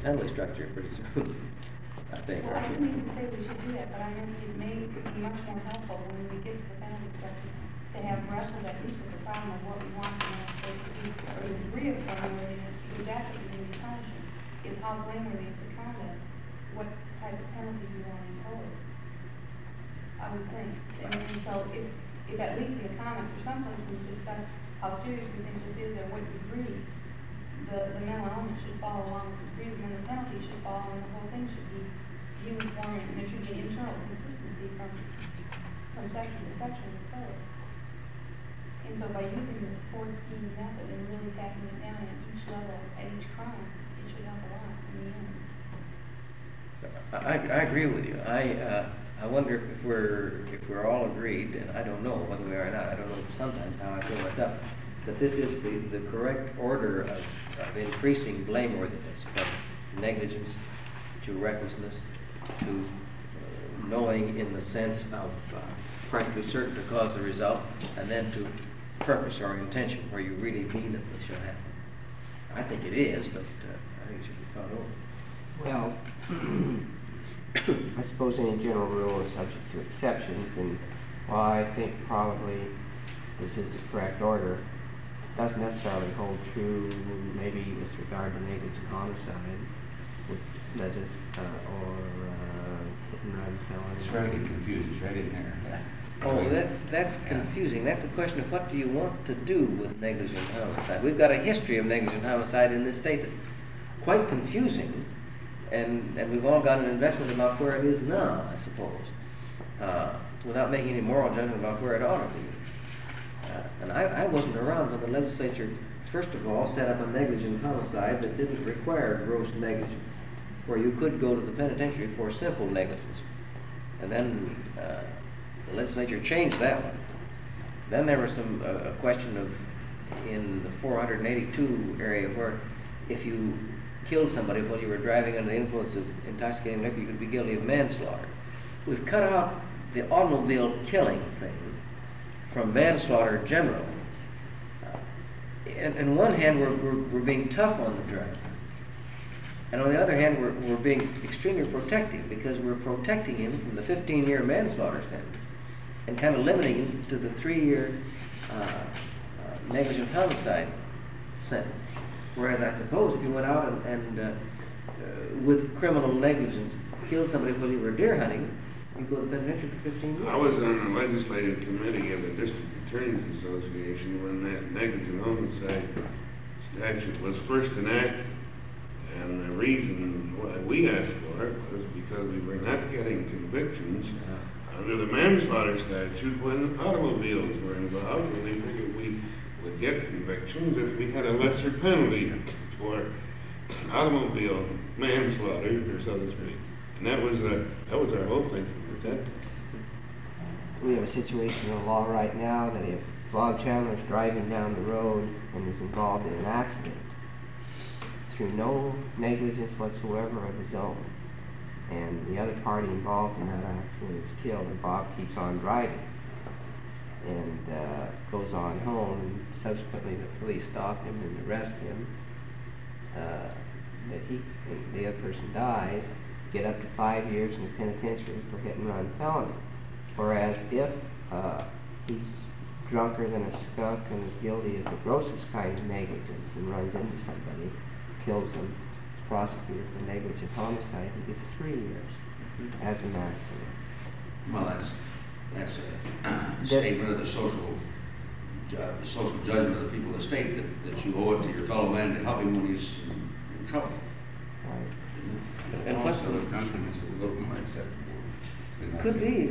penalty structure pretty soon, I think. Well, I didn't even say we should do that, but I meant it may be much more helpful when we get to the penalty structure to have wrestled at least with the problem of what we want the United States to do, or the degree of blameworthiness, because that's what we need to punish them, is how blameworthy is the conduct, what type of penalty you want to impose. I would think, and so if at least in the comments or someplace we discuss how serious we think this is and what degree the mental element should fall along with the degree, and the penalty should fall, and the whole thing should be uniform, and there should be internal consistency from section to section of the code. And so by using this four scheme method and really tapping it down at each level, at each crime, it should help a lot in the end. I agree with you. I wonder if we're all agreed, and I don't know whether we are or not. I don't know sometimes how I feel myself, that this is the correct order of increasing blameworthiness from negligence to recklessness to knowing in the sense of practically certain to cause the result, and then to purpose or intention where you really mean that this should happen. I think it is, but I think it should be thought over. Well, I suppose any general rule is subject to exceptions, and while I think probably this is the correct order, it doesn't necessarily hold true maybe with regard to negligent homicide, with or hit and run felony. It's very confusing. It's right in there. Oh, that's confusing. That's a question of what do you want to do with negligent homicide. We've got a history of negligent homicide in this state that's quite confusing, and we've all got an investment about where it is now, I suppose, without making any moral judgment about where it ought to be. And I wasn't around when the legislature, first of all, set up a negligent homicide that didn't require gross negligence, where you could go to the penitentiary for simple negligence. And then the legislature changed that one. Then there was a question of, in the 482 area, where if you killed somebody while you were driving under the influence of intoxicating liquor, you could be guilty of manslaughter. We've cut out the automobile killing thing from manslaughter generally. On one hand, we're being tough on the driver, and on the other hand, we're being extremely protective, because we're protecting him from the 15-year manslaughter sentence and kind of limiting him to the 3-year negligent homicide sentence. Whereas I suppose if you went out and with criminal negligence killed somebody while you were deer hunting, you'd go to the penitentiary for 15 years. I was on the legislative committee of the District Attorneys Association when that negligent homicide statute was first enacted. And the reason why we asked for it was because we were not getting convictions under the manslaughter statute when automobiles were involved, and we figured we would get convictions if we had a lesser penalty for automobile manslaughter, or so to speak. And that was our whole thing with that. We have a situation in the law right now that if Bob Chandler's driving down the road and is involved in an accident, through no negligence whatsoever of his own, and the other party involved in that accident is killed, and Bob keeps on driving and goes on home, and subsequently the police stop him and arrest him, the other person dies, get up to 5 years in the penitentiary for hit and run felony. Whereas if he's drunker than a skunk and is guilty of the grossest kind of negligence and runs into somebody, kills them, is prosecuted for negligent homicide, he gets 3 years as a maximum. Well, that's a statement of the social judgment of the people of the state that you owe it to your fellow man to help him when he's in trouble. Right. And also the drunkenness is a little more acceptable. Could be.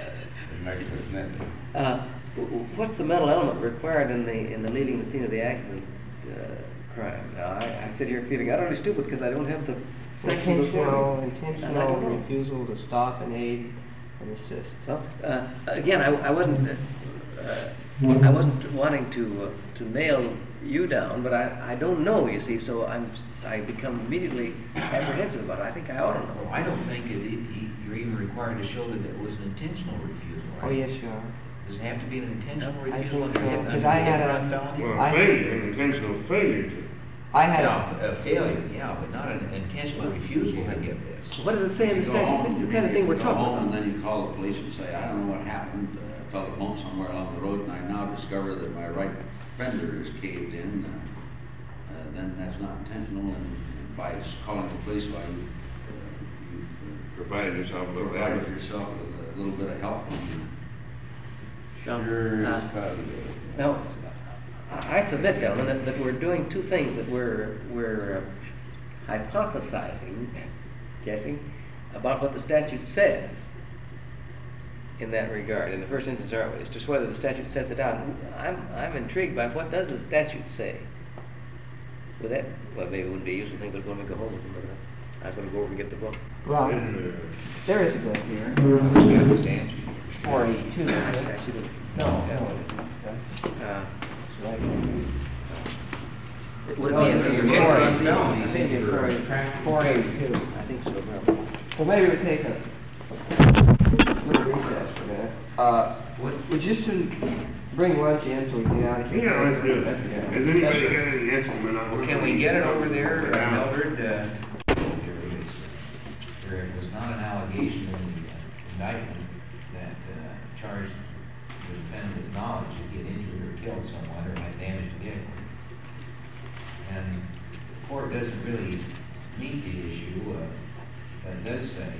What's the mental element required in the leaving the scene of the accident crime? Now, I sit here feeling utterly stupid because I don't have the section before me. Intentional refusal to stop and aid and assist. Well, again, I wasn't wanting to nail you down, but I don't know, you see, so I become immediately apprehensive about it. I think I ought to know. Well, I don't think you're even required to show that it was an intentional refusal. Right? Oh, yes, you are. Does it have to be an intentional I refusal? think so, because I had a... Well, failure, intentional failure to. I had A failure, yeah, but not an intentional refusal to give this. What does it say in the You go home, statute? This is the kind of thing we're you go home, talking and about. then you call the police and say, I don't know what happened, I fell at home somewhere along the road, and I now discover that my right fender is caved in, then that's not intentional, and by calling the police, why you Provided yourself with provided that. yourself with a little bit of help. Now, I submit, gentlemen, that we're doing two things, that we're hypothesizing, guessing, about what the statute says in that regard. In the first instance, aren't we? It's just whether the statute sets it out. I'm intrigued by what does the statute say? With that, well, maybe it wouldn't be a useful thing, but when we go home, I was going to go over and get the book. well, there is a book here. Yeah, the statute. 482. The statute. No, Yeah. no, that's right. It would No, be in it's the four- on felonies I think it's for 482. I think so, probably. Well, maybe we'll take a little recess for a minute. We're just to bring lunch in so we can get out of here. Yeah, let's do it. That's good. Has anybody got any estimate on? Well, can we get it over there, Yeah. Mildred? There was not an allegation in the indictment that charged the defendant with knowledge that he had injured or killed someone or had damaged a vehicle. And the court doesn't really meet the issue, but it does say,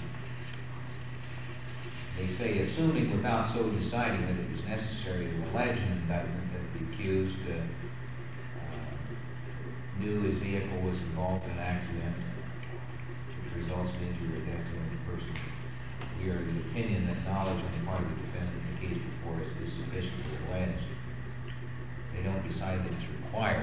they say, assuming without so deciding that it was necessary to allege an indictment that the accused knew his vehicle was involved in an accident which results in injury or death to another person. We are of the opinion that knowledge on the part of the defendant in the case before us is sufficient to allege. They don't decide that it's required.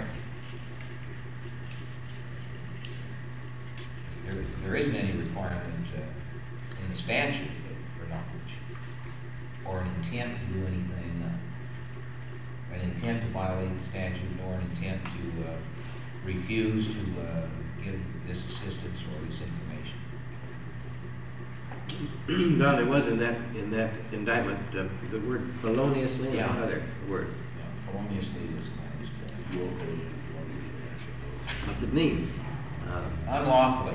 There isn't any requirement in the statute for knowledge or an intent to do anything, an intent to violate the statute or an intent to refuse to give this assistance or this information. No, there was in that indictment, the word feloniously, and Yeah. one other word. Feloniously was used. What's it mean? Unlawfully.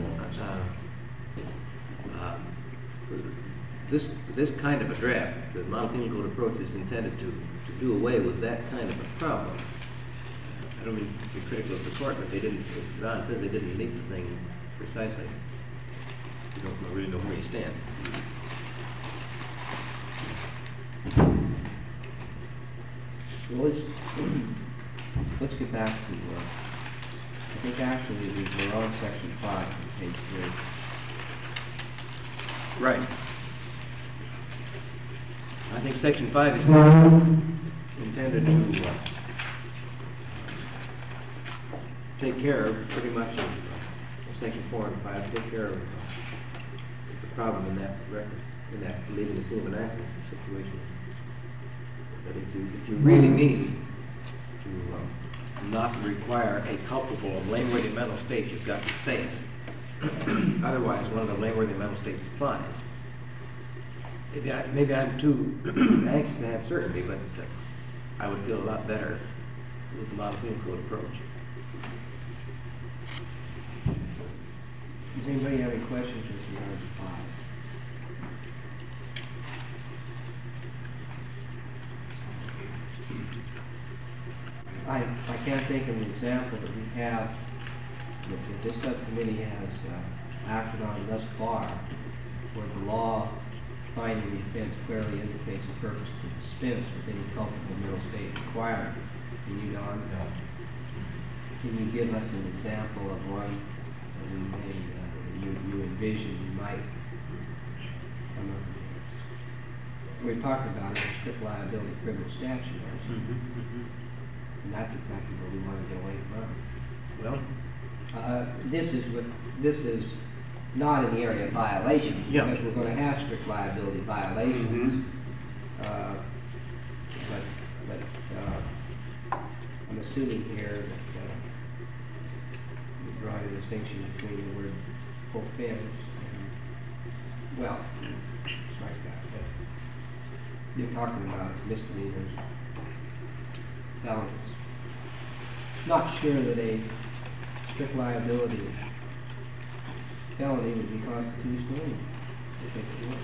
This kind of a draft, the Model Penal Code approach is intended to do away with that kind of a problem. I don't mean to be critical of the court, but they didn't, Ron says they didn't meet the thing precisely. You don't really know where you stand. Well, let's get back to, I think actually we're on section 5 on page 3. Right. I think section 5 is intended to take care of pretty much section 4 and 5, take care of the problem in that leaving the scene of an accident situation. But if you really mean to not require a culpable of blameworthy mental state, you've got to say it. Otherwise, one of the blameworthy mental states applies. Maybe I'm too anxious to have certainty, but I would feel a lot better with the Model Penal Code approach. Does anybody have any questions with regard to 5? I can't think of an example that we have, that this subcommittee has acted on thus far, where the law finding the offense clearly indicates a purpose to dispense with any culpable mental state requirement. Can you, Don? No. Can you give us an example of one that we may, you envision you might come up against? We're talking about a strict liability criminal statute, aren't we? And that's exactly what we want to get away from. Well, This is not in the area of violations, Yeah. because we're going to have strict liability violations. But I'm assuming here that you draw a distinction between the word offense and, well, strike that. But you're talking about misdemeanors, felonies. not sure that a strict liability felony would be constitutional. I think it would.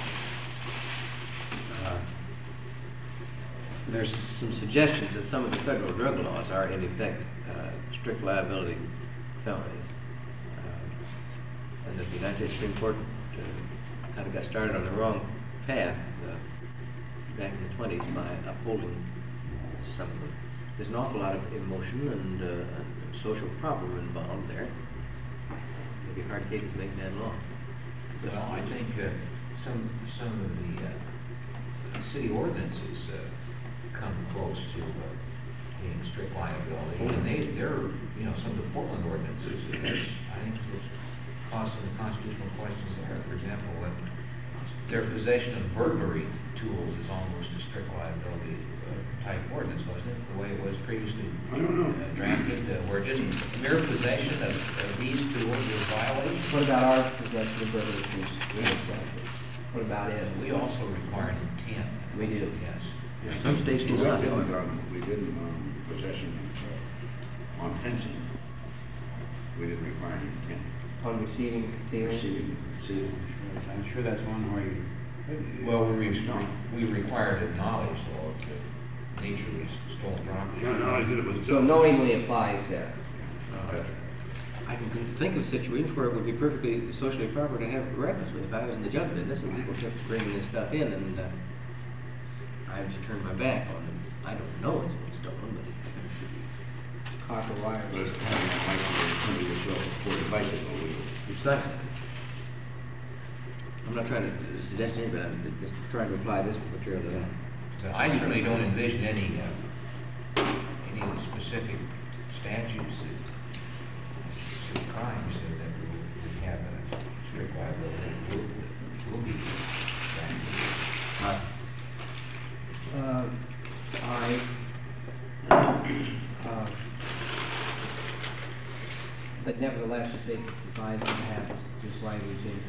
There's some suggestions that some of the federal drug laws are in effect strict liability felonies. And that the United States Supreme Court kind of got started on the wrong path back in the 20s by upholding some of them. There's an awful lot of emotion and social problem involved there. Maybe hard cases make bad law. Well, I think some of the city ordinances come close to being strict liability, and they're, you know, some of the Portland ordinances, I think there's cause some constitutional questions there. For example, when their possession of burglary tools is almost a strict liability type ordinance, wasn't it? The way it was previously drafted, where just mere possession of these tools is a violation. What about our possession of burglary tools? What about it? We also require an intent. We do. Yes. Yeah, some states do not. We didn't possession on fencing. We didn't require any intent. On receiving, concealing? Receiving. I'm sure that's one where you, Well, we require to acknowledge the nature of the stolen property. No, I did it was. So knowingly applies there. I can think of situations where it would be perfectly socially proper to have records. If I was in the junk business and people kept bringing this stuff in, and I just turned my back on it. I don't know it's been stolen, but Copper wires. Let's have that like somebody was for the bicycle wheel. precisely. I'm not trying to suggest anything, but I'm just trying to apply this material to that. So I certainly don't envision any of the specific statutes that crimes that we have a strict liability will be but nevertheless, I think it's advisable to have this language in.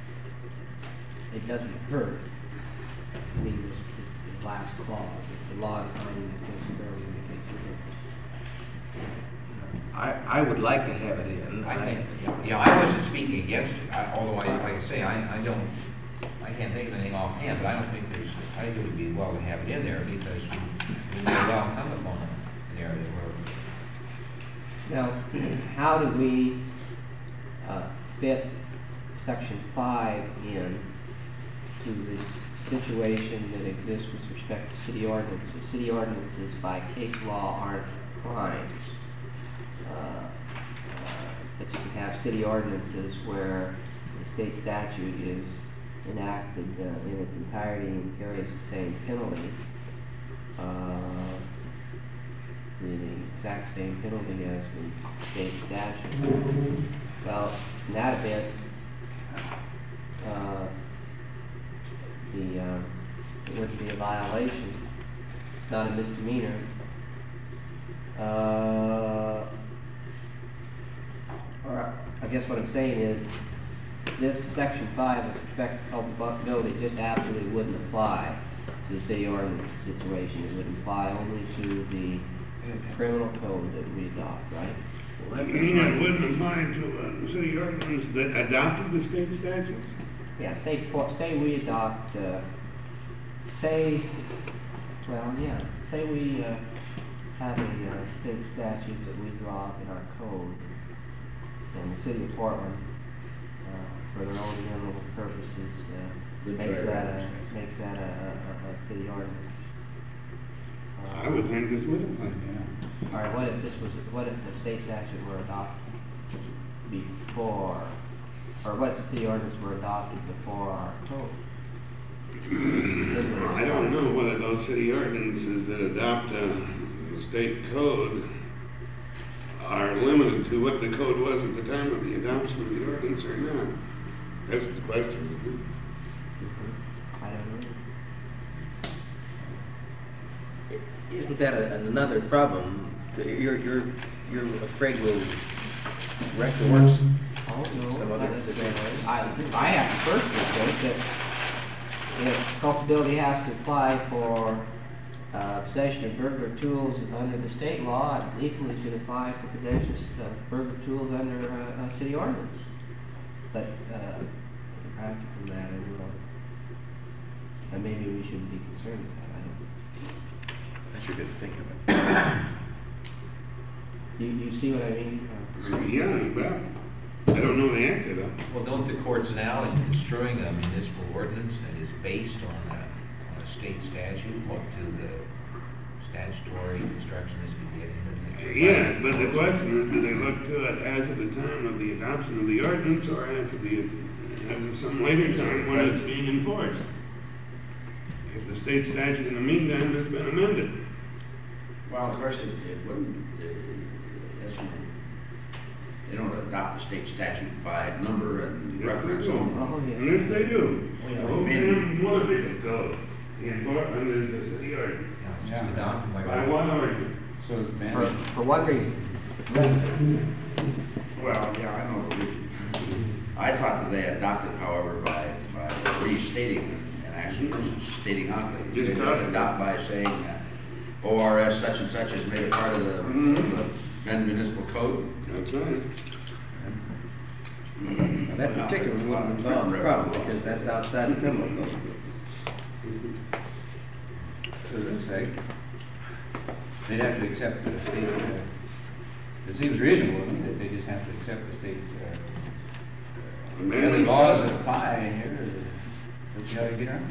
It doesn't hurt. I mean, this last clause, if the law defining the case fairly indicates a difference. I would like to have it in. I think, yeah, I wasn't speaking against it, although like I say, I can't think of anything offhand, but I don't think I think it would be well to have it in there, because we may well come upon an area where. Now, how do we fit Section 5 in to this situation that exists with respect to city ordinances? City ordinances by case law aren't crimes. But you can have city ordinances where the state statute is enacted in its entirety and carries the same penalty, the exact same penalty as the state statute. Well, in that event, it wouldn't be a violation. It's not a misdemeanor. Or I guess what I'm saying is, this Section 5 with respect to public liability just absolutely wouldn't apply to the city ordinance situation. It would apply only to the criminal code that we adopt, right? You mean it wouldn't apply to city ordinance that adopted the state statutes? Yeah, say we adopt, say we have a state statute that we draw up in our code, and the city of Portland, for their own general purposes, makes that a city ordinance. I would think this would apply, yeah. All right, what if the state statute were adopted before, or what if the city ordinance were adopted before our code? I don't know whether those city ordinances that adopt the state code are limited to what the code was at the time of the adoption of the ordinance or not. That's the question. I don't know. Isn't that another problem? You're afraid we'll wreck the works? Oh, no. Some other situation. I have to first think that if culpability has to apply for Possession of burglar tools under the state law equally should apply for possession of burglar tools under city ordinance. But as a practical matter, well, and maybe we shouldn't be concerned with that. I don't. That's a good thing of it. You see what I mean? Yeah, well, I don't know the answer though. Well, don't the courts now, in construing a municipal ordinance that is based on a state statute, look to the statutory construction as beginning? Yeah, but the question is, do they look to it as of the time of the adoption of the ordinance, or as of some later time when it's being enforced? If the state statute in the meantime has been amended. Well, of course, it wouldn't, they don't adopt the state statute by number and reference only. Oh, yeah. Yes, they do. Oh, yeah. The whole damn motor vehicle code, the enforcement is the city ordinance. Yeah, it's just adopted By one ordinance. So it's For mandated. one reason. Well, yeah, I know the reason. I thought that they adopted, however, by restating and actually stating out that they just adopt by saying ORS such and such is made a part of the Bend Municipal Code. That's right. Now, that particular one wouldn't involve a problem, because that's outside the criminal code. So as I say, they'd have to accept the state, it seems reasonable to me that they just have to accept the state, the laws that apply here, that's how you get on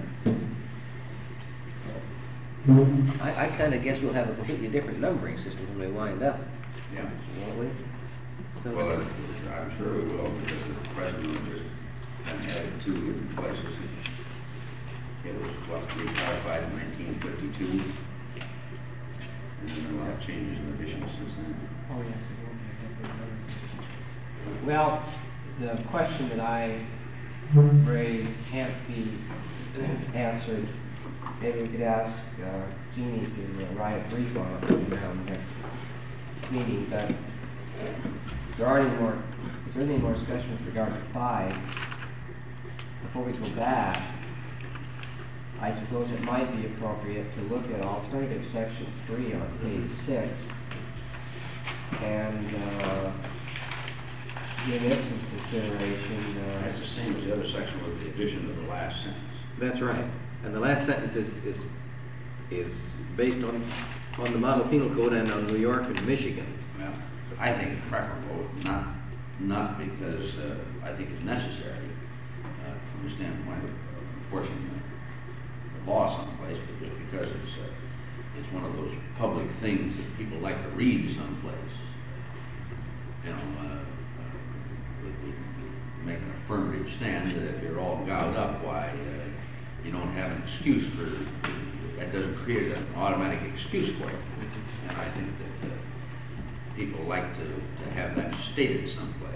it. I kinda guess we'll have a completely different numbering system when we wind up, Yeah. won't we? So, Well, I'm sure we will, because the president will just been added two different places. It was, recodified in 1952, and then there were a lot of changes and additions since then. Oh, yes, it will be. Well, the question that I raised can't be answered. Maybe we could ask Jeannie to write a brief on it around next meeting, but is there any more discussion with regard to 5? Before we go back, I suppose it might be appropriate to look at alternative section 3 on page 6 and give it some consideration. That's the same as the other section with the addition of the last sentence. that's right, and the last sentence is based on the model penal code and on New York and Michigan. Well, I think it's preferable, not because I think it's necessary from the standpoint of enforcing the law someplace, but just because it's one of those public things that people like to read someplace. You know, we make an affirmative stand that if you're all gobbled up, why you don't have an excuse for, that doesn't create an automatic excuse for it. And I think that people like to have that stated someplace.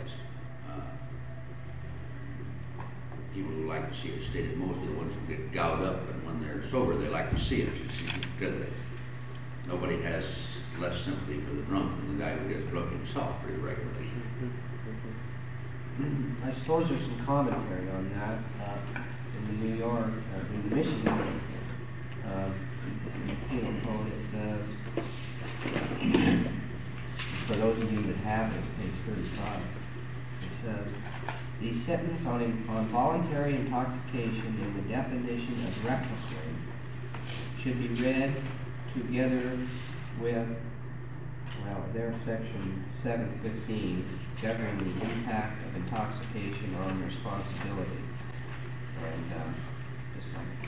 People who like to see it stated, most of the ones who get gouged up, and when they're sober, they like to see it, because nobody has less sympathy for the drunk than the guy who gets drunk himself pretty regularly. I suppose there's some commentary on that in the New York, in the Michigan penal code. It says, for those of you that have it, page 35, it says, the sentence on voluntary intoxication in the definition of recklessly should be read together with, well, their section 715, governing the impact of intoxication on responsibility. And, just a second.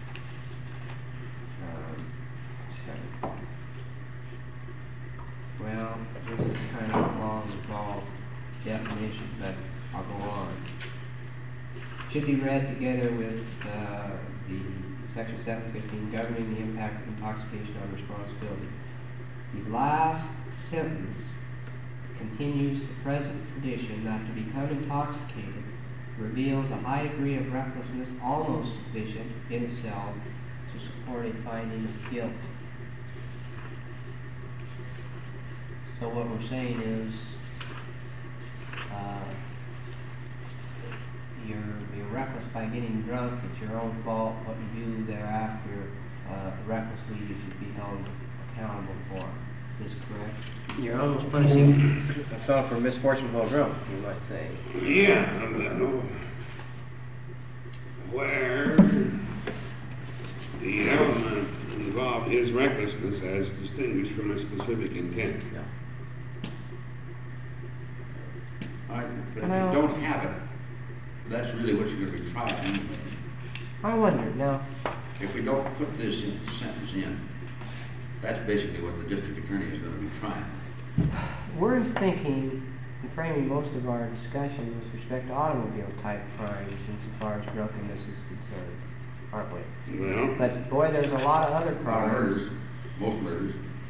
Well, this is kind of a long, involved definition, but I'll go on. Should be read together with the section 715 governing the impact of intoxication on responsibility. The last sentence continues the present tradition that to become intoxicated reveals a high degree of recklessness almost sufficient in itself to support a finding of guilt. So what we're saying is you're reckless by getting drunk. It's your own fault. What you do thereafter recklessly, you should be held accountable for. Is correct? You're almost punishing a fellow for misfortune while drunk, you might say. Yeah, where the element involved is recklessness as distinguished from a specific intent. All right, but if Well- you don't have it, that's really what you're gonna be trying anyway. I wonder, now, If we don't put this sentence in, that's basically what the district attorney is gonna be trying. we're thinking and framing most of our discussion with respect to automobile type crimes insofar as drunkenness is concerned, aren't we? Well, But boy, there's a lot of other A lot of crimes. murders, most murders.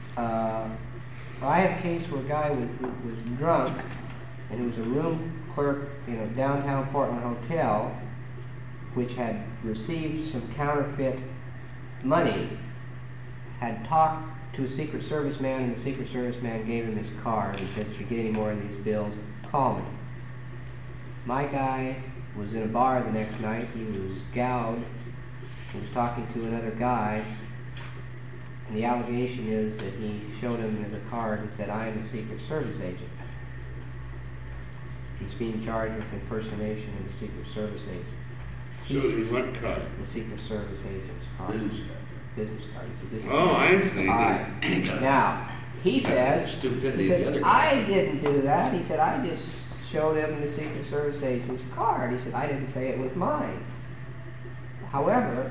I had a case where a guy was drunk, and he was a room clerk in a downtown Portland hotel, which had received some counterfeit money, had talked to a Secret Service man, and the Secret Service man gave him his card and said, if you get any more of these bills, call me. My guy was in a bar the next night, he was gouged, he was talking to another guy, and the allegation is that he showed him the card and said, I am a Secret Service agent. He's being charged with impersonation of a Secret Service agent. so in what card? The Secret Service agent's card. Business Business card. He said, "This is-" Oh, I see. All right. Now, he says, Stupidity he of the says, other guy. I didn't do that. He said, I just showed him the Secret Service agent's card. He said, I didn't say it was mine. However,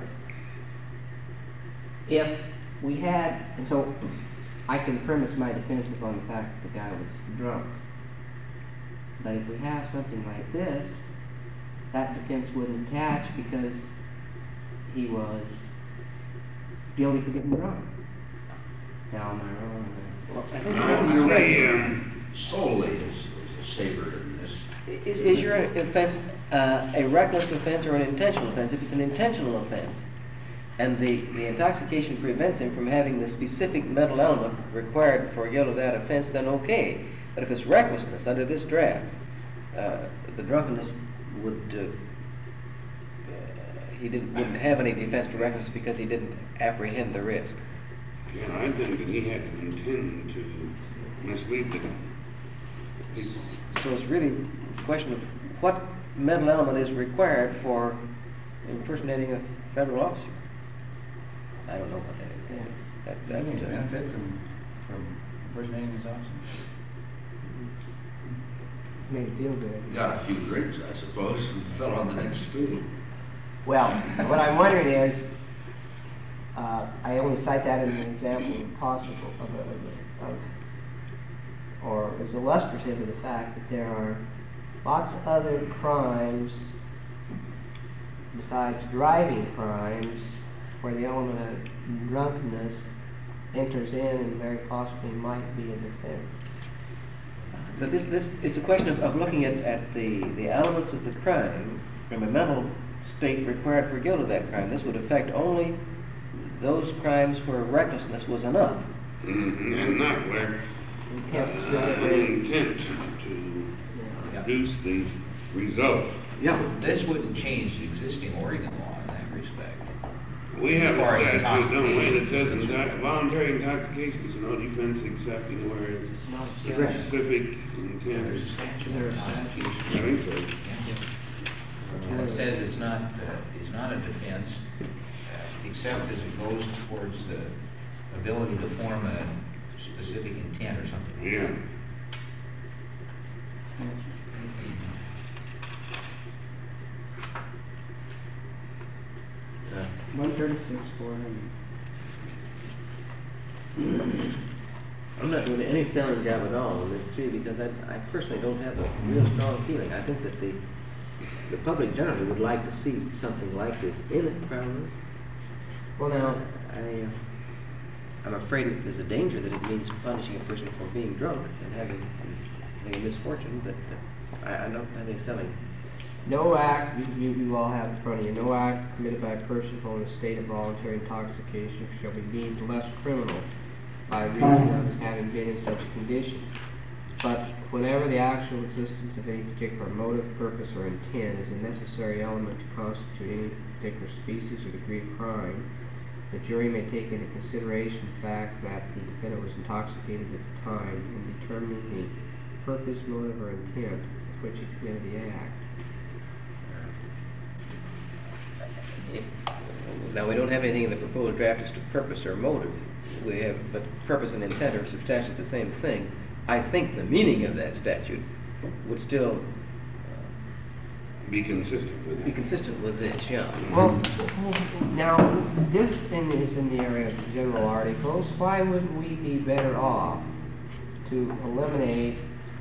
if we had, and so I can premise my defense upon the fact that the guy was drunk. But if we have something like this, that defense wouldn't attach because he was guilty for getting drunk. Now, am I wrong? Well, I think No, you're right. the, Solely is a saver in this. Is your offense a reckless offense or an intentional offense? If it's an intentional offense, and the intoxication prevents him from having the specific mental element required for guilt of that offense, then okay. But if it's recklessness under this draft, the drunkenness would wouldn't have any defense to recklessness because he didn't apprehend the risk. yeah, I think that he had to intend to mislead the guy. So it's really a question of what mental element is required for impersonating a federal officer. I don't know what that is. Doesn't he benefit from impersonating his officer? Made it feel good. Got a few drinks, I suppose, and fell on the next stool. Well, what I'm wondering is, I only cite that as an example possible or as illustrative of the fact that there are lots of other crimes besides driving crimes where the element of drunkenness enters in and very possibly might be a defense. But it's a question of looking at the elements of the crime from a mental state required for guilt of that crime. This would affect only those crimes where recklessness was enough. And not where an intent to produce the result. Yeah. This wouldn't change the existing Oregon law in that respect. We have As far as a statute, don't we, that intoxication says voluntary intoxication is no defense except in where it's specific intent. There's a statute. I think so. And it says it's not a defense, except as it goes towards the ability to form a specific intent or something. Yeah. 136, 400. I'm not doing any selling job at all on this tree because I personally don't have a real strong feeling. I think that the public generally would like to see something like this in it, probably. Well, now, I'm afraid that there's a danger that it means punishing a person for being drunk and having a misfortune, but I don't have any selling. no act, you all have in front of you, no act committed by a person who in a state of voluntary intoxication shall be deemed less criminal by reason of his having been in such a condition. But whenever the actual existence of any particular motive, purpose, or intent is a necessary element to constitute any particular species or degree of crime, the jury may take into consideration the fact that the defendant was intoxicated at the time in determining the purpose, motive, or intent with which he committed the act. Now, we don't have anything in the proposed draft as to purpose or motive. We have, but purpose and intent are substantially the same thing. I think the meaning of that statute would still Be consistent with it. be consistent with this, yeah. Well, now, this thing is in the area of general articles. Why wouldn't we be better off to eliminate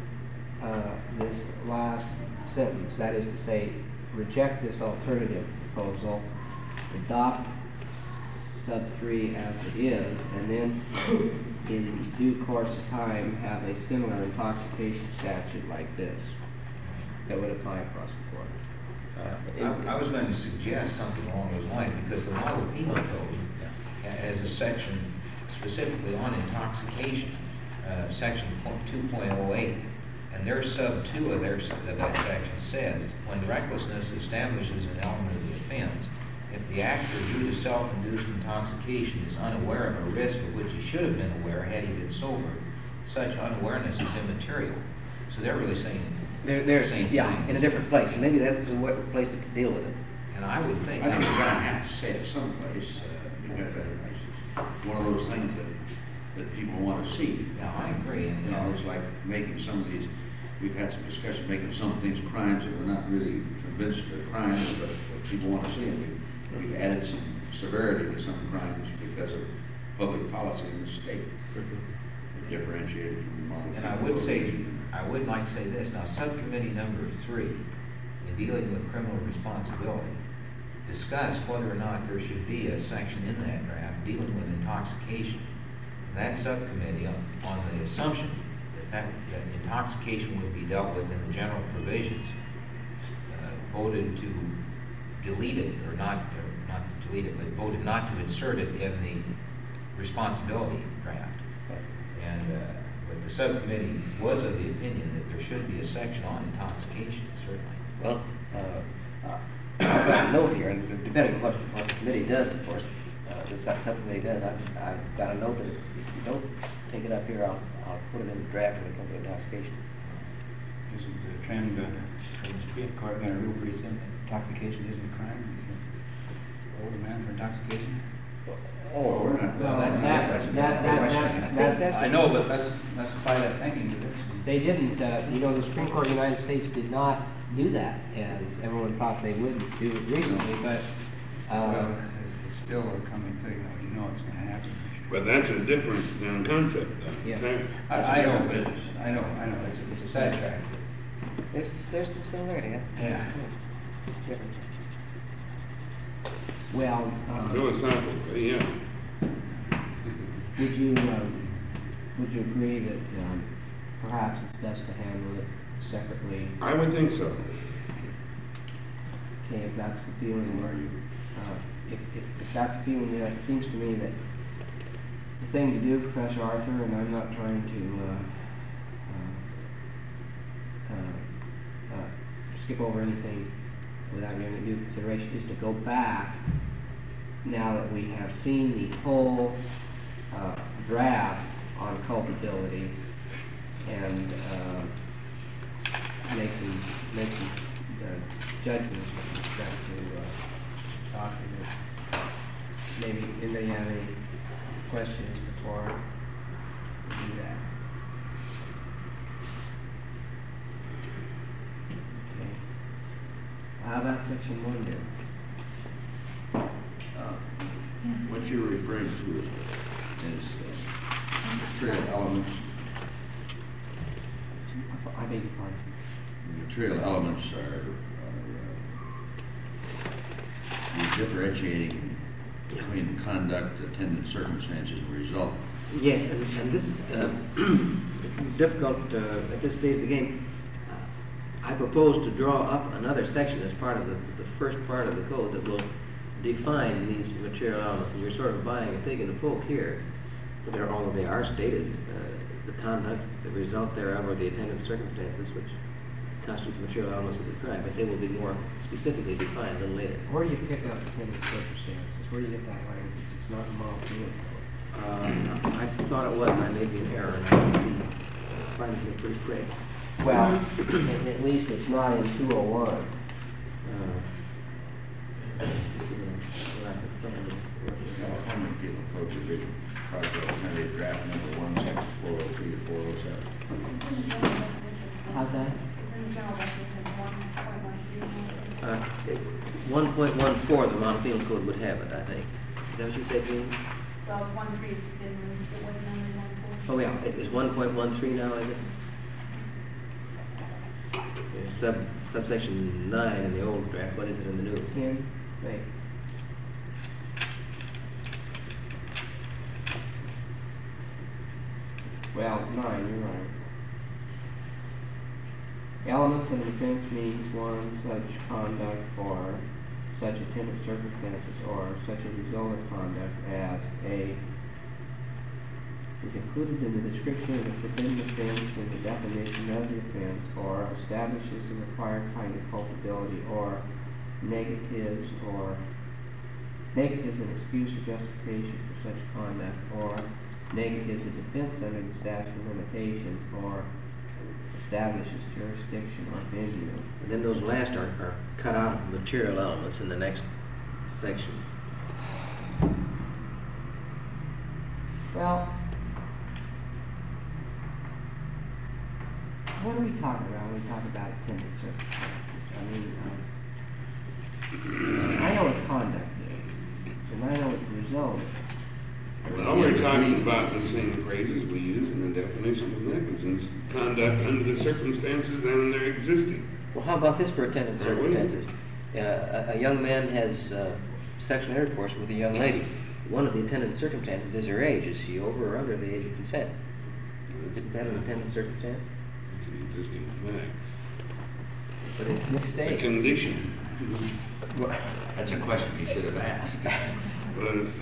this last sentence? That is to say, reject this alternative proposal, adopt sub 3 as it is, and then in due course of time have a similar intoxication statute like this that would apply across the board. I was going to suggest something along those lines, because the model penal code has a section specifically on intoxication, section 2.08, and their sub 2 of that section says, when recklessness establishes an element of the offense, if the actor due to self-induced intoxication is unaware of a risk of which he should have been aware had he been sober, such unawareness is immaterial. So they're really saying They're the same yeah, thing. in a different place. And maybe that's the place to deal with it. And I would think, I think we're gonna have to say it someplace, because it's one of those things that people wanna see. yeah, I agree. And, You know, it's like making some of these, we've had some discussion, making some things crimes that we're not really convinced are crimes, but people wanna see them. We've added some severity to some crimes because of public policy in the state, differentiated from the model. And I would like to say this, now subcommittee number 3, in dealing with criminal responsibility, discussed whether or not there should be a section in that draft dealing with intoxication. That subcommittee, on the assumption that intoxication would be dealt with in the general provisions, voted to delete it, or not to delete it, but voted not to insert it in the responsibility draft. And but the subcommittee was of the opinion that there should be a section on intoxication, certainly. Well, I've got a note here, and depending on what the committee does, of course, the subcommittee does, I've got a note that if you don't take it up here, I'll put it in the draft when it comes to intoxication. Isn't the trend, from the Supreme Court going to rule pretty soon that intoxication isn't a crime? Hold a man for intoxication? Oh, we're not. Well, I know, but let's apply that thinking to this. They didn't, you know, the Supreme Court of the United States did not do that, as everyone thought they would do it recently, but, Well, it's still a coming thing, though. You know it's going to happen. But that's a different concept, Yeah. okay? I know, it's a sidetrack. There's some similarity, huh? Yeah. Different. well, Philosophically, yeah. would you agree that, perhaps it's best to handle it separately? I would think so. Okay, if that's the feeling, or if that's the feeling, then it seems to me that the thing to do, Professor Arthur, and I'm not trying to skip over anything without giving it due consideration, is to go back, now that we have seen the whole draft on culpability, and make some judgments with respect to documents. Maybe anybody have any questions before we do that? Okay. How about section 1 then? What you're referring to is material elements. I beg your pardon. Material elements are differentiating between conduct, attendant circumstances, and result. Yes, and this is difficult at this stage of the game. I propose to draw up another section as part of the first part of the code that will define these material elements. And you're sort of buying a pig in the poke here. Although they are stated, the conduct, the result thereof, or the attendant circumstances, which constitute the material elements of the crime, but they will be more specifically defined a little later. Where do you pick up attendant circumstances? Where do you get that language? It's not in I thought it was, and I may be in error, and I can see, finding it pretty quick. Well, at least it's not in 201. Let's see what I can find. California Penal Code Division, Project Alternative Draft Number 17403 to 407. How's that? It's in the general definition, 1.13. 1.14, the Model Penal Code would have it, I think. Is that what you said, Jean? Well, 1.3 is different, it wasn't under 1.4. Oh, yeah, it is 1.13 now, is it? Subsection 9 in the old draft, what is it in the new? 10, wait. Well, 9, you're right. Elements of an offense means one, such conduct or such attendant circumstances or such a result of conduct as A is included in the description of the forbidden offense and the definition of the offense, or establishes the required kind of culpability, or negatives an excuse or justification for such conduct, or negatives a defense under the statute of limitations, or establishes jurisdiction or venue. And then those last are cut out of material elements in the next section. Well, what are we talking about when we talk about attendant circumstances? I mean, I know what conduct is, and I know what the result is. Well, we're talking about the same phrases we use in the definition of negligence, conduct under the circumstances and they're existing. Well, how about this for attendant Or what is it? circumstances? A young man has sexual intercourse with a young lady. One of the attendant circumstances is her age. Is she over or under the age of consent? Isn't that an attendant circumstance? It's an existing fact. But it's It's a mistake. condition. That's a question you should have asked. But it's,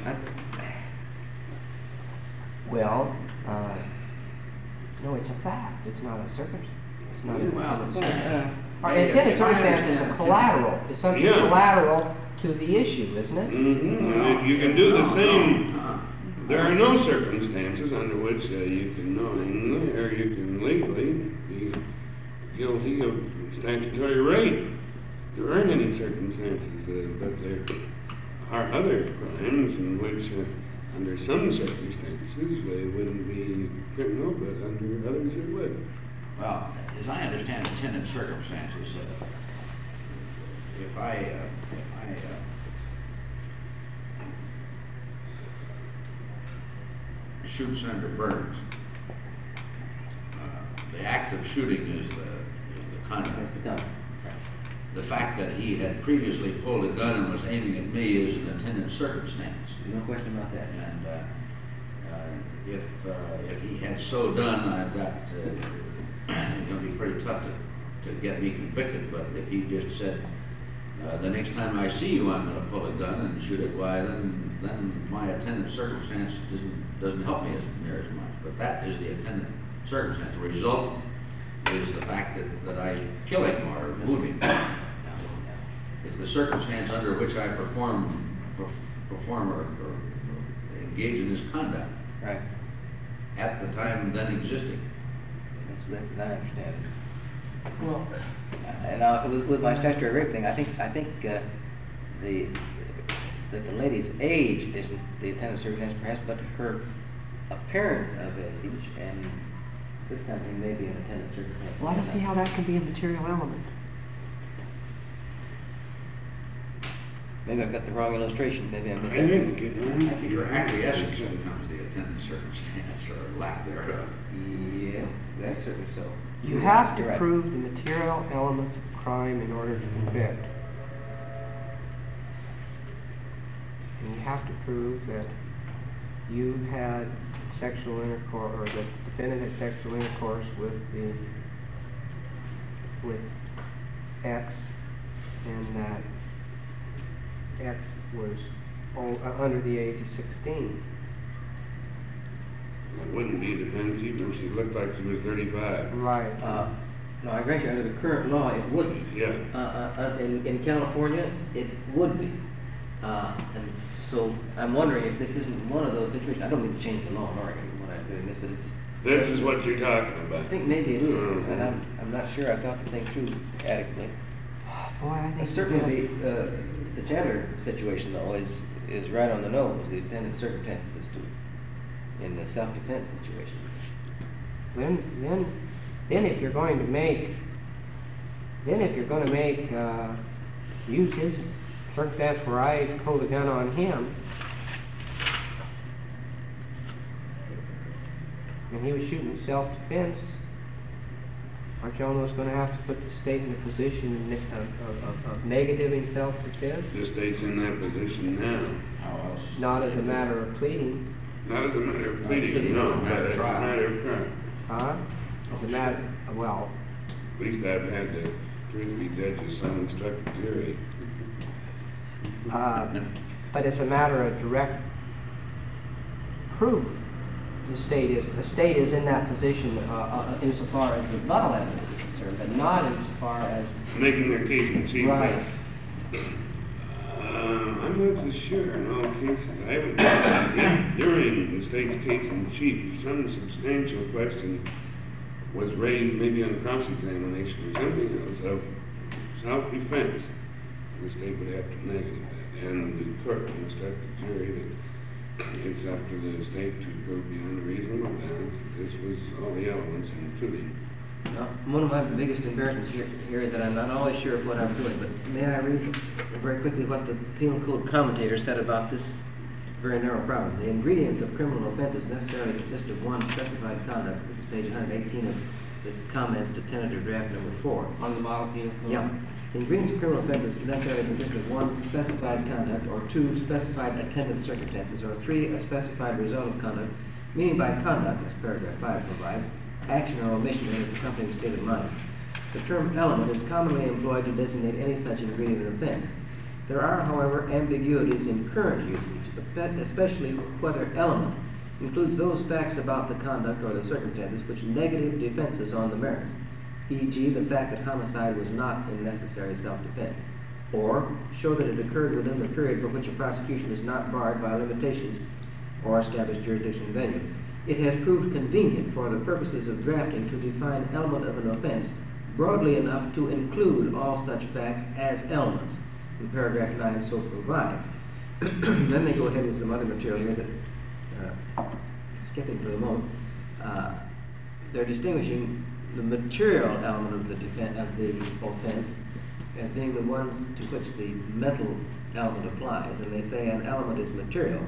Well, no, it's a fact. It's not a circumstance. It's not a attendant circumstance is a collateral. It's something Yeah. collateral to the issue, isn't it? and you can do the same. There are no circumstances under which you can knowingly or you can legally be guilty of statutory rape. There aren't any circumstances, but there are other crimes in which, under some circumstances, they wouldn't be criminal, but under others it would. Well, as I understand attendant circumstances, if I shoot Senator Burns, the act of shooting is the conduct. That's the gun. The fact that he had previously pulled a gun and was aiming at me is an attendant circumstance. No question about that. And if he had so done, I've got, it's going to be pretty tough to get me convicted. But if he just said, the next time I see you, I'm going to pull a gun and shoot it, why then my attendant circumstance doesn't help me near as much. But that is the attendant circumstance. The result is the fact that I kill him or wound him. It's the circumstance under which I perform or engage in this conduct. Right. At the time then existing. That's as I understand it. Well, And with my statutory rape thing, I think that the lady's age isn't the attendant circumstance perhaps, but her appearance of age, and this kind of thing may be an attendant circumstance. well, I don't see how that can be a material element. Maybe I've got the wrong illustration. Maybe I'm I missing. think, Your acquiescence becomes the attendant circumstance or lack thereof. Yes, that's certainly so. You have to You're right. prove the material elements of crime in order to convict. And you have to prove that you had sexual intercourse, or the defendant had sexual intercourse with X, and that X was under the age of 16. it wouldn't be defensive if she looked like she was 35. Right. No, I grant you, under the current law, it wouldn't. Yeah. In California, it would be. And so I'm wondering if this isn't one of those situations. I don't mean to change the law in Oregon when I'm doing this, but it's. This is what you're talking about. I think maybe it is, and I'm not sure. I thought the thing through adequately. Boy, I think. Certainly, the Chandler situation though is right on the nose. The attendant circumstances in the self-defense situation. Then if you're going to make, use his circumstance where I pulled a gun on him, and he was shooting self-defense, aren't you almost going to have to put the state in a position of negativing self-defense? The state's in that position now. How else? Not as a matter of pleading, Not as a matter of pleading, no, but as a matter of trial. huh? As a matter, well, At least I've had the 3 judges so instruct the jury. but as a matter of direct proof, the state is in that position insofar as rebuttal evidence is concerned, but not insofar as Making their case in chief. right. I'm not so sure in all cases. I would think during the state's case in chief, some substantial question was raised, maybe on cross-examination or something else, of self-defense. The state would have to negative that, and the court would instruct the jury that it's up to the state to prove beyond a reasonable doubt that this was all the elements, including. Now, one of my biggest embarrassments here is that I'm not always sure of what I'm doing, but may I read very quickly what the Penal Code commentator said about this very narrow problem? The ingredients of criminal offenses necessarily consist of one specified conduct. This is page 118 of the comments to tentative draft number 4. On the model penal code? Yeah. The ingredients of criminal offenses necessarily consist of 1 specified conduct, or 2 specified attendant circumstances, or 3 a specified result of conduct, meaning by conduct, as paragraph 5 provides, action or omission in its accompanying state of mind. The term element is commonly employed to designate any such ingredient of offense. There are, however, ambiguities in current usage, especially whether element includes those facts about the conduct or the circumstances which negative defenses on the merits, e.g. the fact that homicide was not in necessary self-defense, or show that it occurred within the period for which a prosecution is not barred by limitations or established jurisdiction and venue. It has proved convenient for the purposes of drafting to define element of an offense broadly enough to include all such facts as elements, and paragraph 9 so provides. Then they go ahead with some other material here that, skipping for the moment, they're distinguishing the material element of the offense as being the ones to which the mental element applies, and they say an element is material.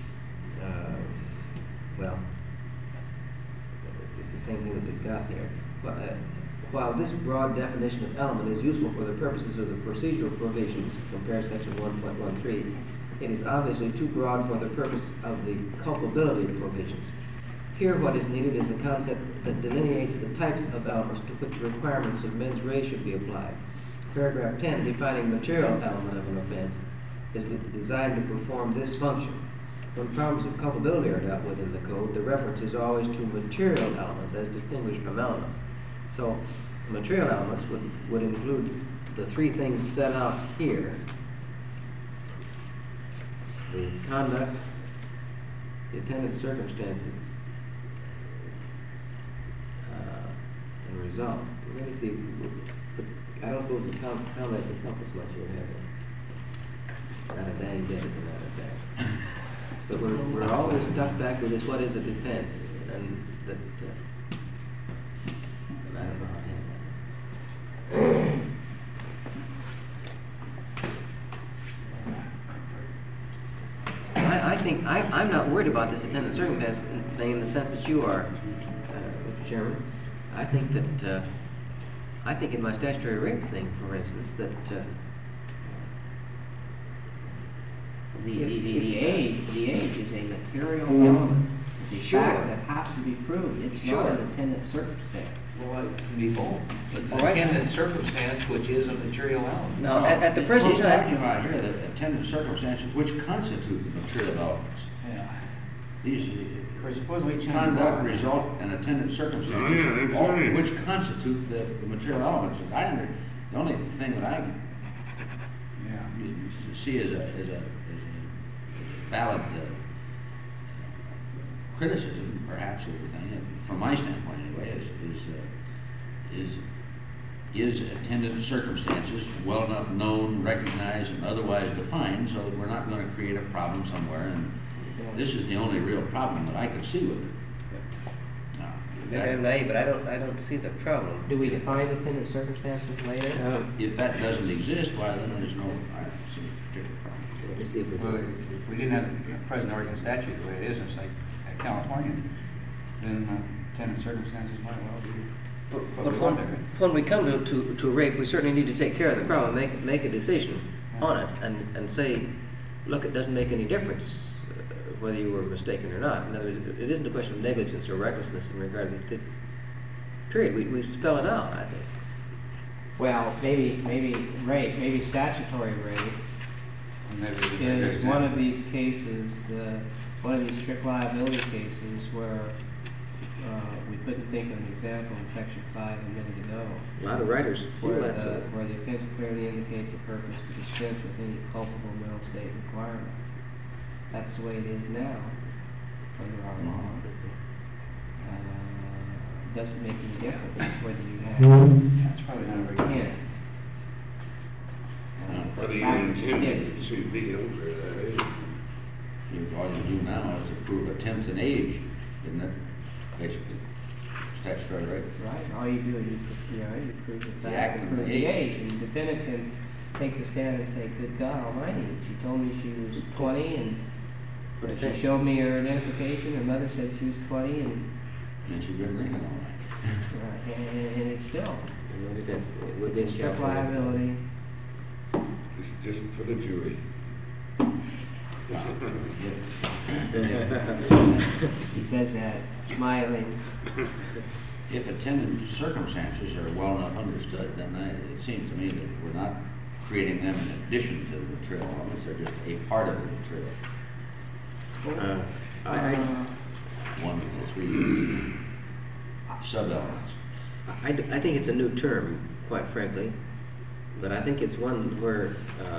Well, it's the same thing that we've got there. While this broad definition of element is useful for the purposes of the procedural provisions, compare section 1.13, it is obviously too broad for the purpose of the culpability provisions. Here what is needed is a concept that delineates the types of elements to which requirements of mens rea should be applied. Paragraph 10, defining material element of an offense, is designed to perform this function. When problems of culpability are dealt with in the code, the reference is always to material elements as distinguished from elements. So, material elements would include the 3 things set out here: the conduct, the attendant circumstances, and result. Let me see. I don't suppose the comments encompass much here, have they? Not a dang bit, as a matter of fact. But we're always stuck back with this: what is a defense? And that. I don't know how to handle that. I think I'm not worried about this attendant circumstance thing in the sense that you are, Mr. Chairman. I think that I think in my statutory rape thing, for instance, that the age is a material element. The Sure. fact that has to be proved. It's Sure. not an attendant circumstance. Well, it can be both. It's an All right. attendant circumstance, which is a material element. now at the present We're talking time. about here the attendant circumstances which constitute the material elements. Yeah. These Suppose we change conduct, that. result, and attendant Oh, yeah, circumstances, that's all right. which constitute the material elements. The only thing that I see as a valid criticism, perhaps, of the thing, from my standpoint anyway, is attendant circumstances well enough known, recognized, and otherwise defined, so that we're not going to create a problem somewhere, and this is the only real problem that I could see with it. Now, Maybe I'm naive, but I don't see the problem. Do we define attendant circumstances later? if that doesn't exist, why then there's no, I don't see a particular problem. Let me see if we Well, do. if we didn't have the present Oregon statute the way it is, it's like California, then tenant circumstances might well be. But when we come to rape, we certainly need to take care of the problem, make a decision on it, and say, look, it doesn't make any difference whether you were mistaken or not. In other words, it isn't a question of negligence or recklessness in regard to the period. We spell it out, I think. Well, maybe rape, maybe statutory rape is one of these cases, one of these strict liability cases where we couldn't think of an example in Section 5 a minute ago. A lot of writers feel Where that. the offense clearly indicates a purpose to dispense with any culpable mental state requirement. That's the way it is now under our law. Doesn't make any difference whether you have. That's probably not very good. Yeah. Whether you intended to be over that age. All you do now is approve attempt and age, isn't it? Basically, statutory rape. Right, all you do is you prove the The fact act and and prove the the age. age, and the defendant can take the stand and say, good God almighty, she told me she was 20, and she showed me her identification, her mother said she was 20, and She's been drinking all night. and it's still, It would be in strict California. liability. It's just for the jury. He says that, smiling. If attendant circumstances are well enough understood, then it seems to me that we're not creating them in addition to the material elements, they're just a part of the material. One of the three sub-elements. I think it's a new term, quite frankly, but I think it's one where,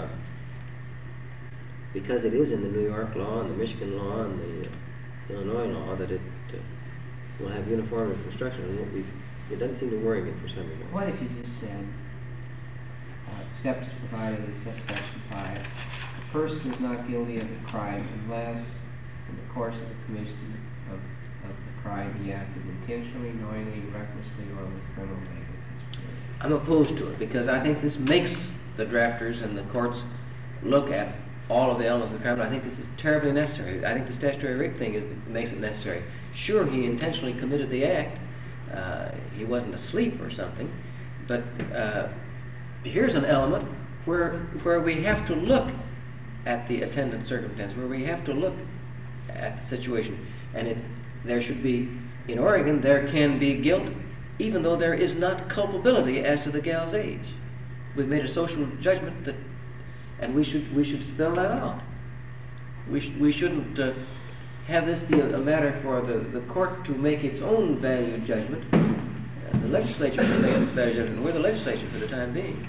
because it is in the New York law and the Michigan law and the Illinois law, that it will have uniform construction, and it doesn't seem to worry me for some reason. What if you just said, except as provided in subsection 5, a person is not guilty of the crime unless, in the course of the commission of the crime, he acted intentionally, knowingly, recklessly, or with criminal negligence. I'm opposed to it, because I think this makes the drafters and the courts look at all of the elements of the crime, and I think this is terribly necessary. I think the statutory rape thing makes it necessary. Sure, he intentionally committed the act, he wasn't asleep or something, but here's an element where we have to look at the attendant circumstance, where we have to look at the situation, and there should be, in Oregon, there can be guilt, even though there is not culpability as to the gal's age. We've made a social judgment that, and we should spell that out. We shouldn't have this be a matter for the court to make its own value judgment. The legislature can make its value judgment. We're the legislature for the time being.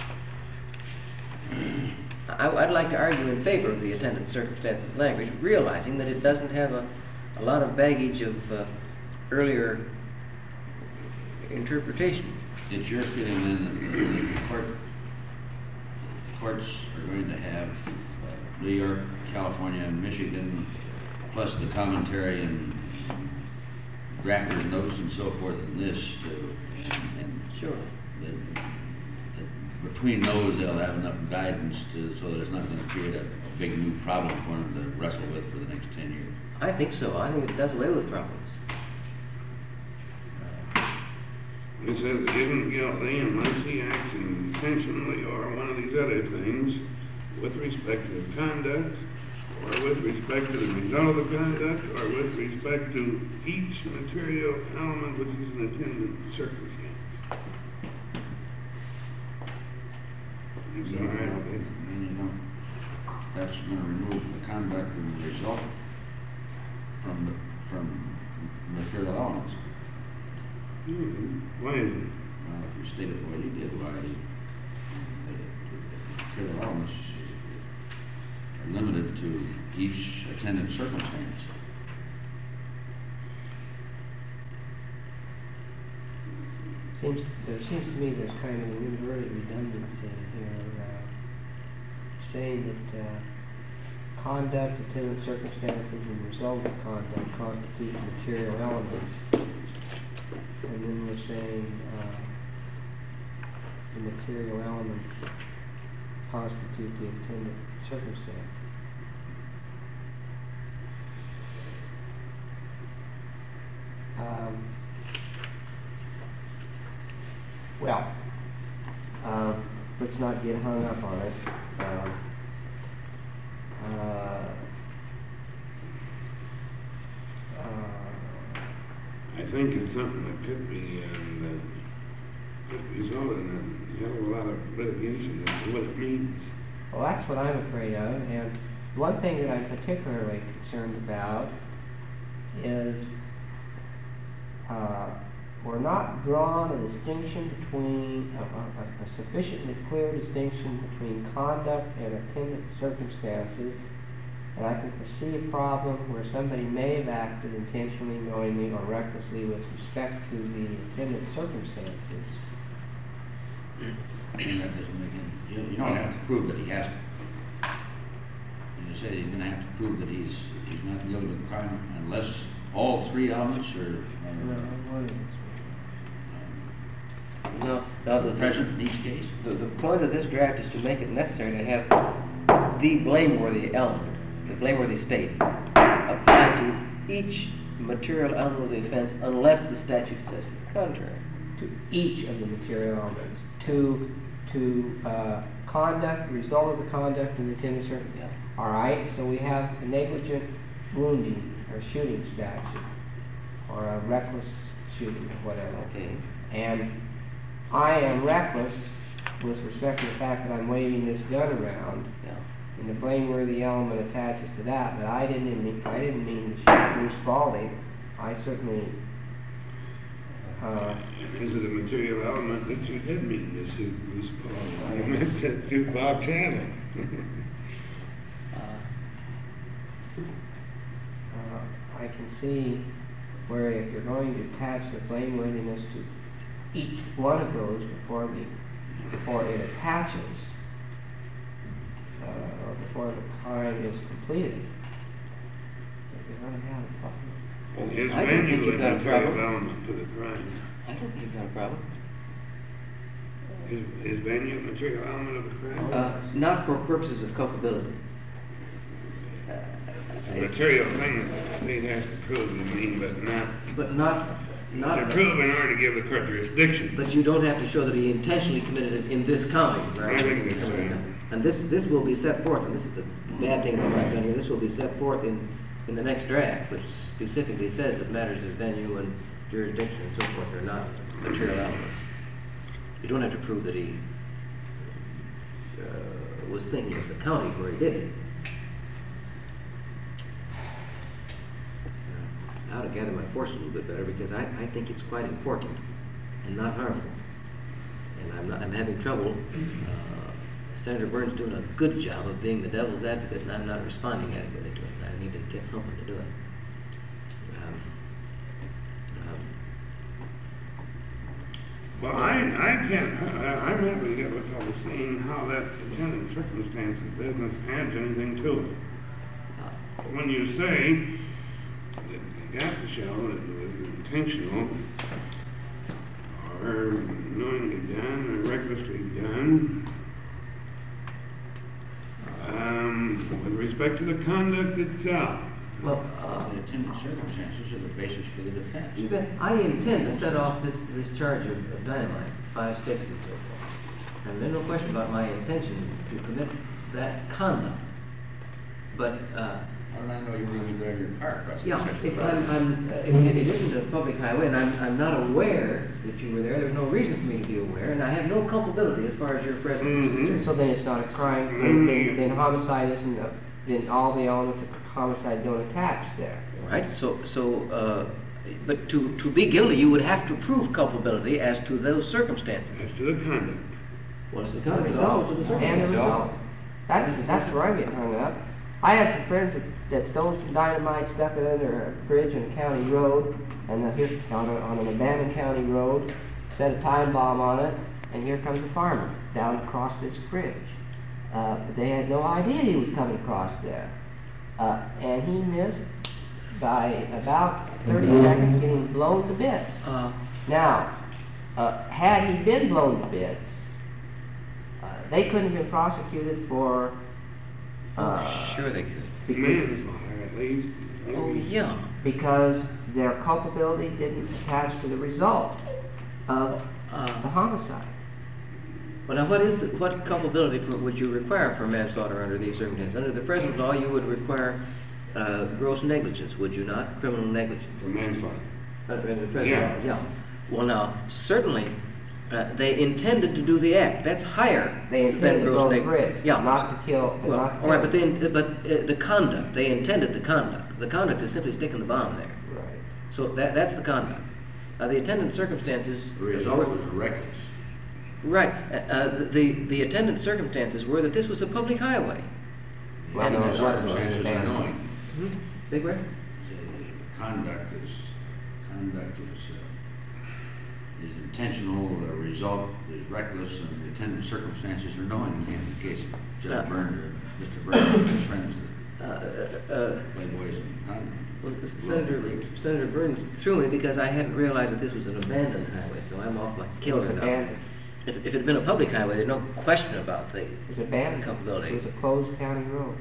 I'd like to argue in favor of the attendant circumstances language, realizing that it doesn't have a lot of baggage of earlier interpretation. It's your feeling then that the courts are going to have New York, California, and Michigan, plus the commentary and drafter's notes and so forth in this, and Sure. between those they'll have enough guidance so that it's not going to create a big new problem for them to wrestle with for the next 10 years. I think so. I think it does away with problems. It says isn't guilty unless he acts intentionally or one of these other things with respect to the conduct, or with respect to the result of the conduct, or with respect to each material element which is an attendant circumstance. It's all right. And that's going to remove the conduct and the result from material elements. Why is it? Well, if you state it the way you did, why the material elements are limited to each attendant circumstance. There seems to me there's kind of an inverted redundancy here, saying that conduct, attendant circumstances, and result of conduct constitute material elements. And then we're saying the material elements constitute the attendant circumstance. Well, let's not get hung up on it. I think it's something that could be, result in a hell of a lot of litigation as to what it means. Well, that's what I'm afraid of, and one thing that I'm particularly concerned about is we're not drawn a distinction between, a sufficiently clear distinction between conduct and attendant circumstances, and I can foresee a problem where somebody may have acted intentionally, knowingly, or recklessly with respect to the attendant circumstances. That doesn't make any, you don't have to prove that he has to. You say he's gonna have to prove that he's not guilty of the crime unless all three elements are No, present in each case. The point of this draft is to make it necessary to have the blameworthy element, the blameworthy state, apply to each material element of the offense unless the statute says to the contrary. To each of the material elements, to conduct, result of the conduct of the attendant circumstance. Yeah. All right, so we have a negligent wounding or shooting statute, or a reckless shooting, or whatever. Okay. And I am reckless with respect to the fact that I'm waving this gun around, Yeah. and the blameworthy element attaches to that. But I didn't mean to shoot Bruce Spalding. I certainly. Is it a material element that you did mean to shoot Bruce Spalding? You meant to shoot Bob Chandler. I can see where if you're going to attach the blameworthiness to each one of those before it attaches, or before the crime is completed, that you're going to have a problem. Is I don't think venue you've a got a material problem. element to the crime? I don't think you've got a problem. Is venue a material element of the crime? Not for purposes of culpability. A material thing that the state has to prove, you mean, but not to prove in order to give the court jurisdiction. But you don't have to show that he intentionally committed it in this county, right? I think that's right. And this will be set forth, and this is the bad thing about right down here, this will be set forth in the next draft, which specifically says that matters of venue and jurisdiction and so forth are not material elements. You don't have to prove that he was thinking of the county where he did it. I ought to gather my force a little bit better because I think it's quite important and not harmful. And I'm having trouble. Senator Burns doing a good job of being the devil's advocate, and I'm not responding adequately to it. I need to get humping to do it. Well, I can't, I'm having to get with trouble seeing how that attendant circumstances business adds anything to it. When you say that you got to show that it was intentional, or knowingly done, or recklessly done, with respect to the conduct itself. Well, The attendant circumstances are the basis for the defense. you bet. I intend to set off this charge of dynamite, 5 sticks and so forth. And there's no question about my intention to commit that conduct. But, How did I know you were going to drive your car across yeah, such a if road? it isn't a public highway and I'm not aware that you were there, there's no reason for me to be aware, and I have no culpability as far as your presence is concerned. So then it's not a crime. Then homicide isn't. Then all the elements of homicide don't attach there. Right, but to be guilty, you would have to prove culpability as to those circumstances. As to the conduct. What's the The result and the result. That's where I get hung up. I had some friends that stole some dynamite, stuck it under a bridge on a county road, and here on an abandoned county road, set a time bomb on it, and here comes a farmer down across this bridge. They had no idea he was coming across there, and he missed by about 30 seconds getting blown to bits. Now, had he been blown to bits, they couldn't have been prosecuted for. Sure they could. Manslaughter, at least. Oh, yeah. Because their culpability didn't attach to the result of the homicide. Well, now, what culpability would you require for manslaughter under these circumstances? Under the present law, you would require gross negligence, would you not? Criminal negligence. For manslaughter. Under the present Yeah. law, yeah. Well, now, certainly, they intended to do the act. That's higher They than intended to gross blow the negligence. bridge, Yeah. not to kill. Well, not to all right, kill. but the conduct, they intended the conduct. The conduct is simply sticking the bomb there. Right. So that's the conduct. The attendant circumstances. The result was reckless. Right. The attendant circumstances were that this was a public highway. Well, And no, The it wasn't. circumstances are knowing. Big word? Conduct is intentional, the result is reckless, and the attendant circumstances are knowing. In the case of Judge Burns or Mr. Burns and his friends that playboys and conduct. Well, Senator Burns threw me because I hadn't realized that this was an abandoned highway, so I'm off like a kilter It was now. abandoned. If it had been a public highway, there's no question about the It was abandoned. culpability. It was a closed county road.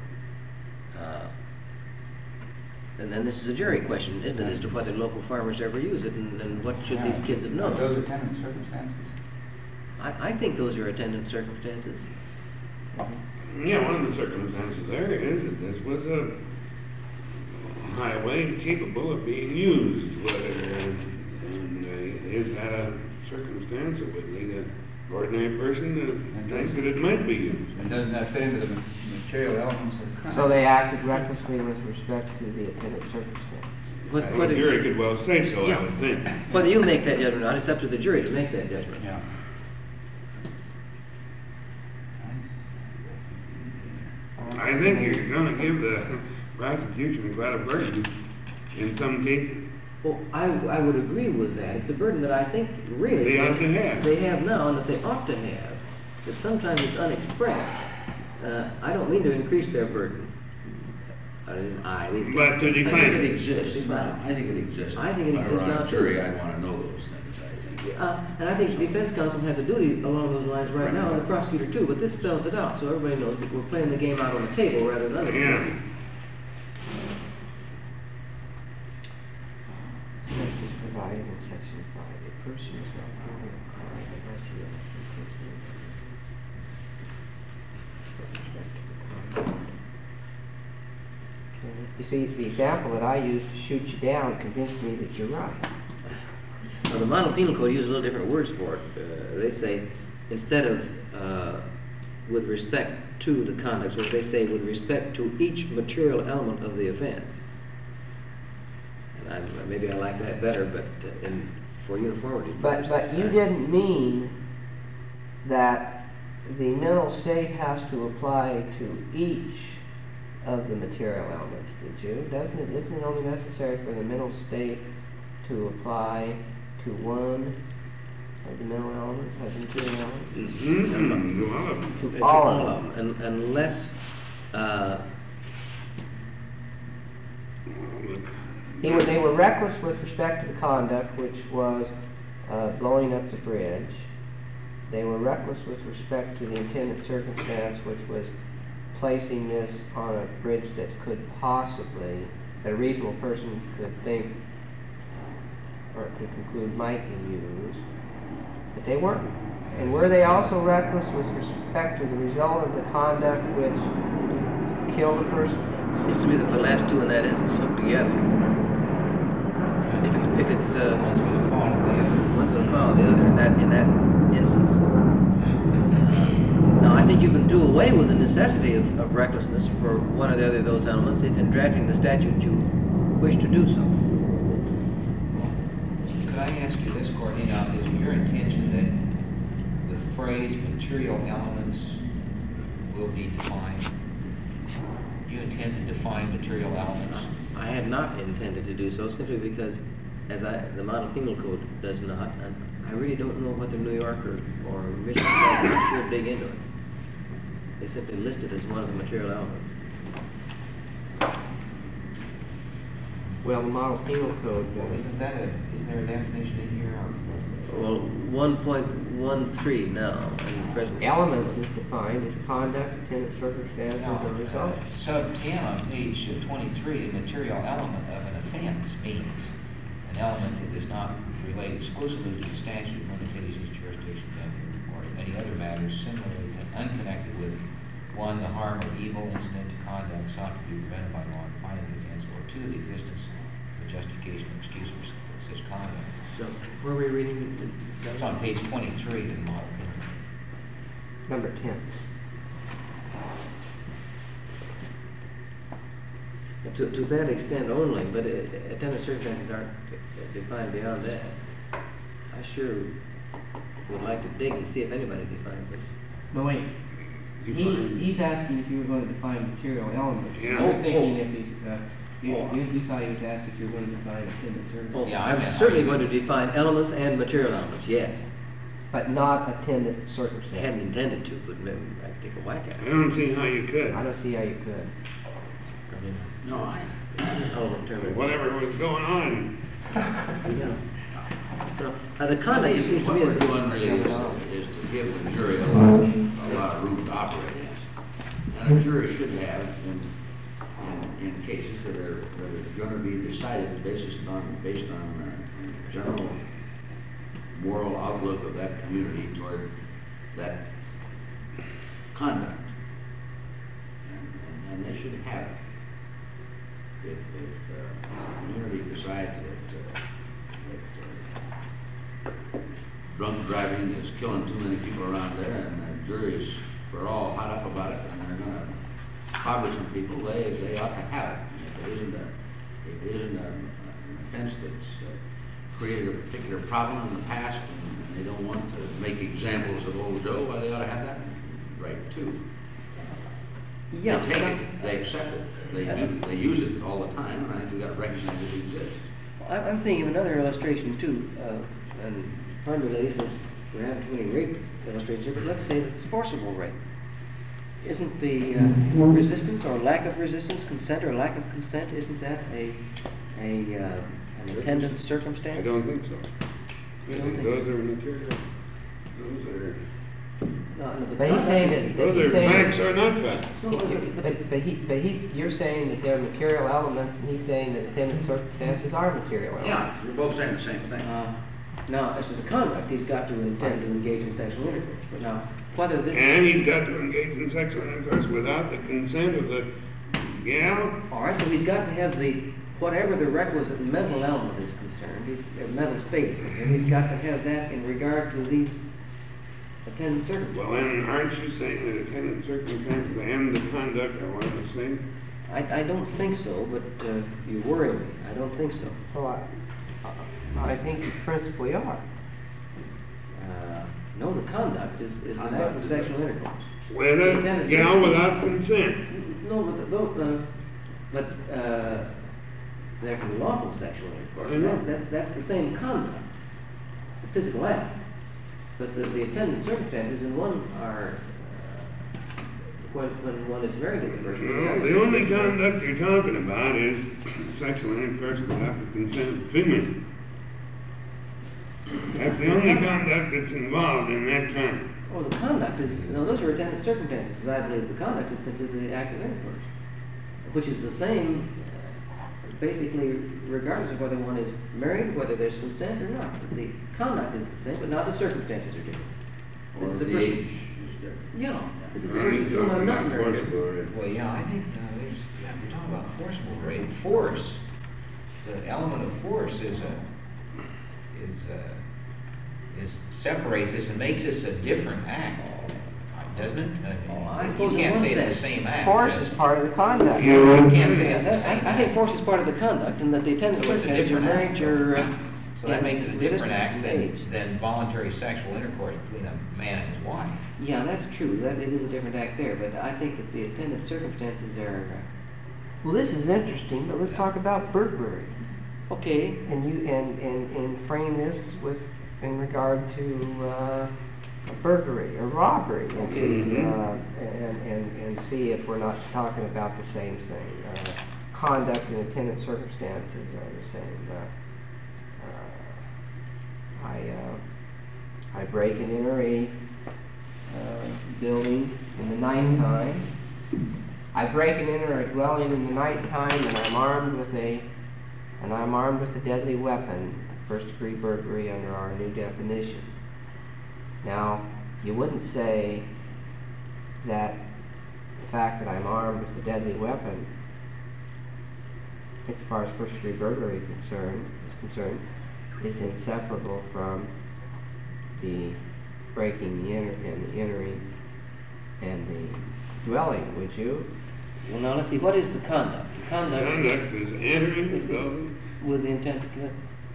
And then this is a jury question, isn't it, as to whether local farmers ever use it, and what should these kids have known? Are those attendant circumstances? I think those are attendant circumstances. Yeah, one of the circumstances there is that this was a highway capable of being used, and is that a circumstance that would lead an ordinary person to think that it might be used? And doesn't that fit into the material elements of the crime? So they acted recklessly with respect to the attendant circumstance. The jury could well say so, I would think. Whether you make that judgment or not, it's up to the jury to make that judgment. Yeah. I think you're gonna give the prosecution quite a burden in some cases. Well, I would agree with that. It's a burden that I think really They ought to have. They have now, and that they ought to have. But sometimes it's unexpressed. I don't mean to increase their burden. These But to guys. I define think it it. exists now. I think it exists. I think it If I were exists on a now, jury, too. I'd wanna know those things, I think. And I think the defense counsel has a duty along those lines right now, and the prosecutor too, but this spells it out, so everybody knows that we're playing the game out on the table rather than under the Yeah. table. Justice provided in section 5. A person is not guilty of a crime unless he has intention with respect to the crime. Okay. You see, the example that I used to shoot you down convinced me that you're right. Now, the model penal code uses a little different words for it. They say, instead of with respect to the conduct, so they say with respect to each material element of the offense. And maybe I like that better, but for uniformity. But you didn't mean that the mental state has to apply to each of the material elements, did you? Isn't it only necessary for the mental state to apply to one of the mental elements, of the material elements? Mm-hmm. All of them. To all of them. Unless They were reckless with respect to the conduct, which was blowing up the bridge. They were reckless with respect to the intended circumstance, which was placing this on a bridge that could possibly, that a reasonable person could think or could conclude might be used. But they weren't. And were they also reckless with respect to the result of the conduct which killed a person? it seems to me that the last two in that instance hook together. If it's One's gonna follow the other. one's going to follow the other in that instance. Now, I think you can do away with the necessity of recklessness for one or the other of those elements if in drafting the statute you wish to do so. Could I ask you this, Courtney? Now, is it your intention that the phrase material elements will be defined? you intend to define material elements? I had not intended to do so simply because, the model penal code does not, and I really don't know whether New York or Michigan does sure dig into it. They simply list it as one of the material elements. Well, the model penal code, Isn't there a definition in here? Well, 1.13 now, in present. elements is defined as conduct, attendant circumstances, or results. Sub 10 on page 23, a material element of an offense means an element that does not relate exclusively to the statute, limitations, jurisdiction, venue, or any other matters similarly unconnected with, one, the harm or evil incident to conduct sought to be prevented by law, defining the offense, or two, the existence of justification or excuse for such conduct. So, where were we reading? That's on page 23 of the model penal. Number 10. To that extent only, but attendant circumstances aren't defined beyond that. I sure would like to dig and see if anybody defines it. No, wait. He's asking if you were going to define material elements. Yeah. You're thinking if he's, you thought he was asked if you were going to define attendant Oh, circumstances. Yeah, I'm certainly going to define elements and material elements, yes. But not attendant I circumstances. hadn't intended to, but maybe I could take a whack at I it. don't see how you could. I don't see how you could. I mean, No, element term. Whatever was going on. Yeah. No, the conduct, it seems to what me, we're doing really is to give the jury a lot of room to operate in. And a jury should have, in cases that are going to be decided based on general moral outlook of that community toward that conduct. And they should have it. If the community decides that drunk driving is killing too many people around there, and the juries are all hot up about it, and they're going to cover some people, they ought to have it. If it isn't an offense that's created a particular problem in the past, and they don't want to make examples of old Joe, well, they ought to have that right too. yeah. They take it, they accept it, they use it all the time, and I think we got to recognize it exists. I'm thinking of another illustration too, and pardon me, ladies, we're having too many rape illustrations here, but let's say that it's forcible rape. Isn't the resistance or lack of resistance, consent or lack of consent, isn't that an attendant circumstance? I don't think so. You I don't think think those so? are material. Those are, No, the But he's saying that. those he's are saying facts that- or not facts. You're saying that they're material elements, and he's saying that attendant circumstances are material elements. Yeah, you're both saying the same thing. Now, as to the conduct, he's got to intend to engage in sexual intercourse, but now, whether this... And he's got to engage in sexual intercourse without the consent of the gal. All right, so he's got to have whatever the requisite mental element is concerned, mental state is concerned, he's got to have that in regard to these attendant circumstances. Well, then, aren't you saying that attendant circumstances and the conduct are one and the same? I don't think so, but you worry me. I don't think so. Well, I think you principally are. No, the conduct is an act of sexual intercourse. With a gal without consent. No, but there can be lawful sexual intercourse. I know. That's the same conduct. It's a physical act. But the attendant circumstances in one are when one is married to the person. No, the only conduct you're talking about is sexual intercourse without the consent of the female. That's the only conduct that's involved in that kind. Oh, the conduct is, no, those are attendant circumstances. I believe the conduct is simply the act of intercourse, which is the same, basically, regardless of whether one is married, whether there's consent or not. The conduct is the same, but now the circumstances are different. Or This is a the person- age is different. Yeah, this is a Right, person to whom I'm not married. forcible rape. Well, yeah, I think you're talking about forcible rape. Force, the element of force separates us and makes us a different act, doesn't it? I You suppose in can't one say it's sense. the same act. Force is part of the conduct. You You can't say it's the Yes, same I think act. force is part of the conduct, and that the attendant So it's a circumstances, your different marriage, act. your... So that makes it a different act age. than voluntary sexual intercourse between a man and his wife. Yeah, that's true, that it is a different act there, but I think that the attendant circumstances are Well, this is interesting, but let's talk about burglary. Okay, And you, and frame this with, in regard to, burglary or robbery, and see, and see if we're not talking about the same thing. Conduct and attendant circumstances are the same. I break and enter a building in the nighttime. I break and enter a dwelling in the nighttime, and I'm armed with a deadly weapon, first-degree burglary under our new definition. Now, you wouldn't say that the fact that I'm armed with a deadly weapon, as far as first-degree burglary is concerned, is inseparable from the breaking, the entering, and the dwelling, would you? well, now let's see, what is the conduct? The conduct Conduct is entering the building, with the intent to commit.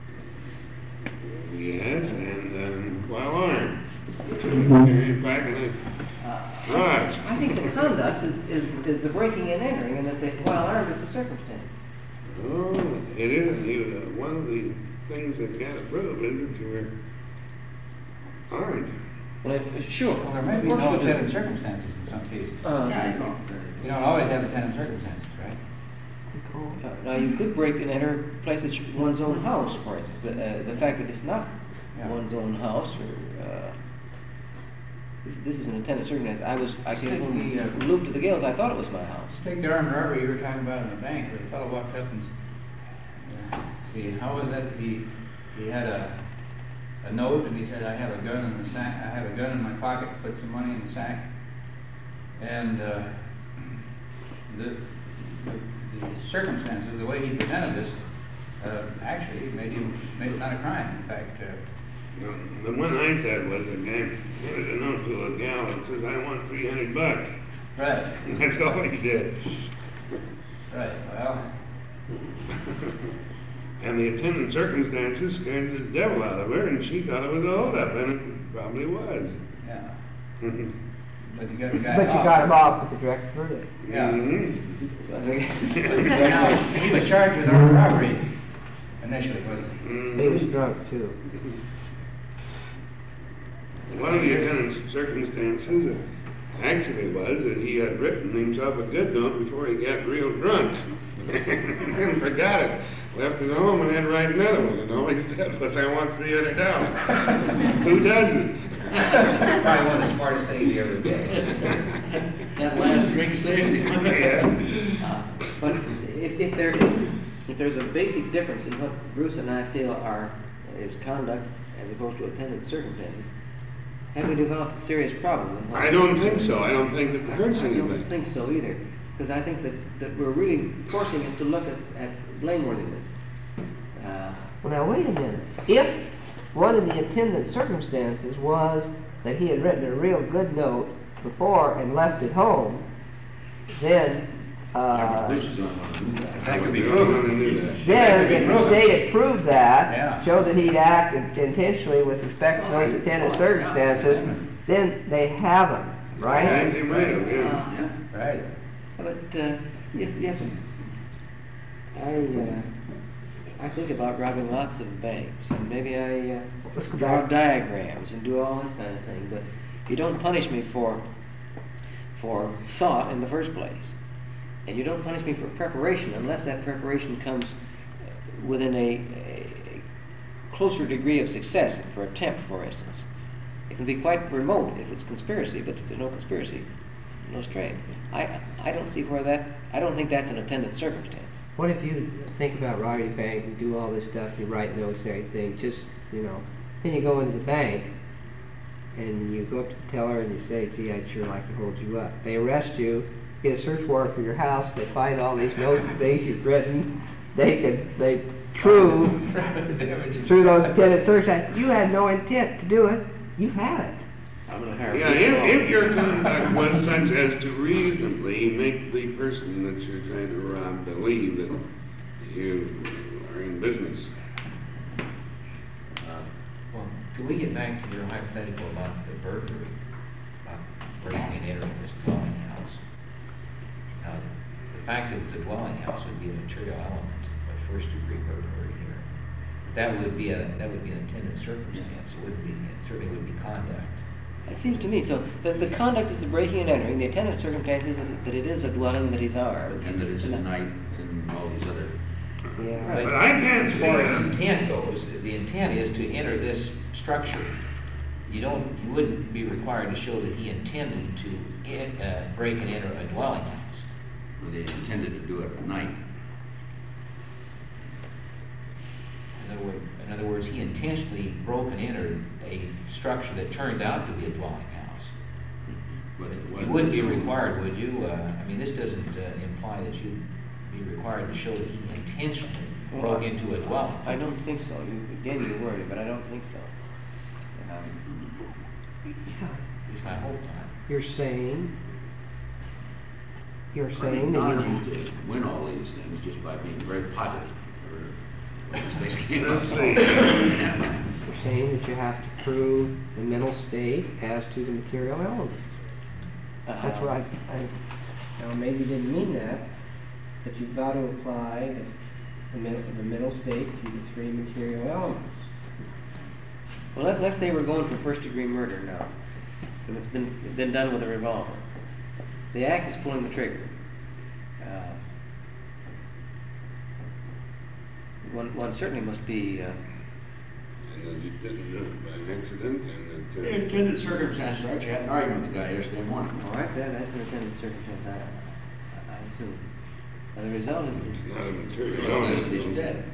yes, and while armed. Carry back in it. Right. I think the conduct is the breaking and entering, and that the, while armed is the circumstance. Oh, it is, one of the things that got to prove is that you were armed. Well, sure. Well, there may be Of course no you do. attendant circumstances in some cases. Yeah, you don't, You don't always have attendant circumstances, right? Now, you could break and enter a place that's one's own house, for instance. The fact that it's not Yeah. one's own house, or, this is an attendant circumstance. I See, couldn't the, loop to the gills, I thought it was my house. Take the armed robbery you were talking about in the bank, where the fellow walked up and, see, how was that, he had a note, and he said, I have a gun in the sack, I have a gun in my pocket, put some money in the sack. And, the circumstances, the way he presented this, actually made it not a crime. In fact, The one I said was a guy handed a note to a gal that says, I want $300. right, And that's all he did. right, well, And the attendant circumstances scared the devil out of her, and she thought it was a holdup, and it probably was. yeah, but you got the guy But you off. got him off with a direct verdict. Yeah. Mhm. Now, he was charged with armed robbery initially, wasn't he? He was drunk, too. One of the attendant circumstances actually was that he had written himself a good note before he got real drunk. And forgot it. Left it home and then write another one. And all he said was, I want $300. Who doesn't? Probably one of the smartest things he ever did. That last drink saved him. Yeah. But if there's a basic difference in what Bruce and I feel is conduct as opposed to attendant circumstances, have we developed a serious problem? in what- I don't think so. I don't think it hurts I don't anybody. think so either, because I think that we're really forcing us to look at blameworthiness. Well, now, wait a minute. If one of the attendant circumstances was that he had written a real good note before and left it home, then, This is on one. That could be You're proven. gonna do that. then if the state had proved that, Yeah. showed that he'd acted intentionally with respect to those attendant circumstances, then they have him, I right? think they might have, yeah. Yeah. Right. But yes, I think about robbing lots of banks, and maybe I Let's go draw back. diagrams and do all this kind of thing. But you don't punish me for thought in the first place, and you don't punish me for preparation unless that preparation comes within a closer degree of success for attempt, for instance. It can be quite remote if it's conspiracy, but if there's no conspiracy, no strain. I don't see where that. I don't think that's an attendant circumstance. What if you think about robbing a bank, you do all this stuff, you write notes and everything, just, then you go into the bank, and you go up to the teller and you say, gee, I'd sure like to hold you up. They arrest you, get a search warrant for your house, they find all these notes and things you've written, they prove through those attendant search that you had no intent to do it, you've had it. I'm going to hire. Yeah, if your conduct was such as to reasonably make the person that you're trying to rob believe that you are in business. Well, can we get back to your hypothetical about the burglary, about breaking and entering this dwelling house? Now, the fact that it's a dwelling house would be a material element of first-degree burglary here. That would be an intended circumstance. It wouldn't be, it certainly would be conduct. It seems to me, so the conduct is the breaking and entering, the attendant circumstance is that it is a dwelling that he's armed. And that it's at night and all these other. Yeah. But I can't As see far as that. intent goes, the intent is to enter this structure. You wouldn't be required to show that he intended to break and enter a dwelling house. Well, they intended to do it at night. In other words, he intentionally broke and entered a structure that turned out to be a dwelling house. But it You wasn't. wouldn't be required, would you? I mean, this doesn't imply that you'd be required to show that he intentionally broke into a dwelling. I don't think so. Again, you're worried, but I don't think so. At least I hope not. You're saying I that mean, you... Don used to win all these things just by being very positive. Let's see. You're saying that you have to prove the mental state as to the material elements. That's what I now maybe didn't mean that, but you've got to apply the mental state to the three material elements. Well, let's say we're going for first-degree murder now, and it's been done with a revolver. The act is pulling the trigger. One certainly must be. And that you didn't do it by accident, and that. Intended circumstance, right? You had an argument with the guy yesterday morning. All right, that's an intended circumstance. I assume. The result is. It's not a The material result is that he's element. dead.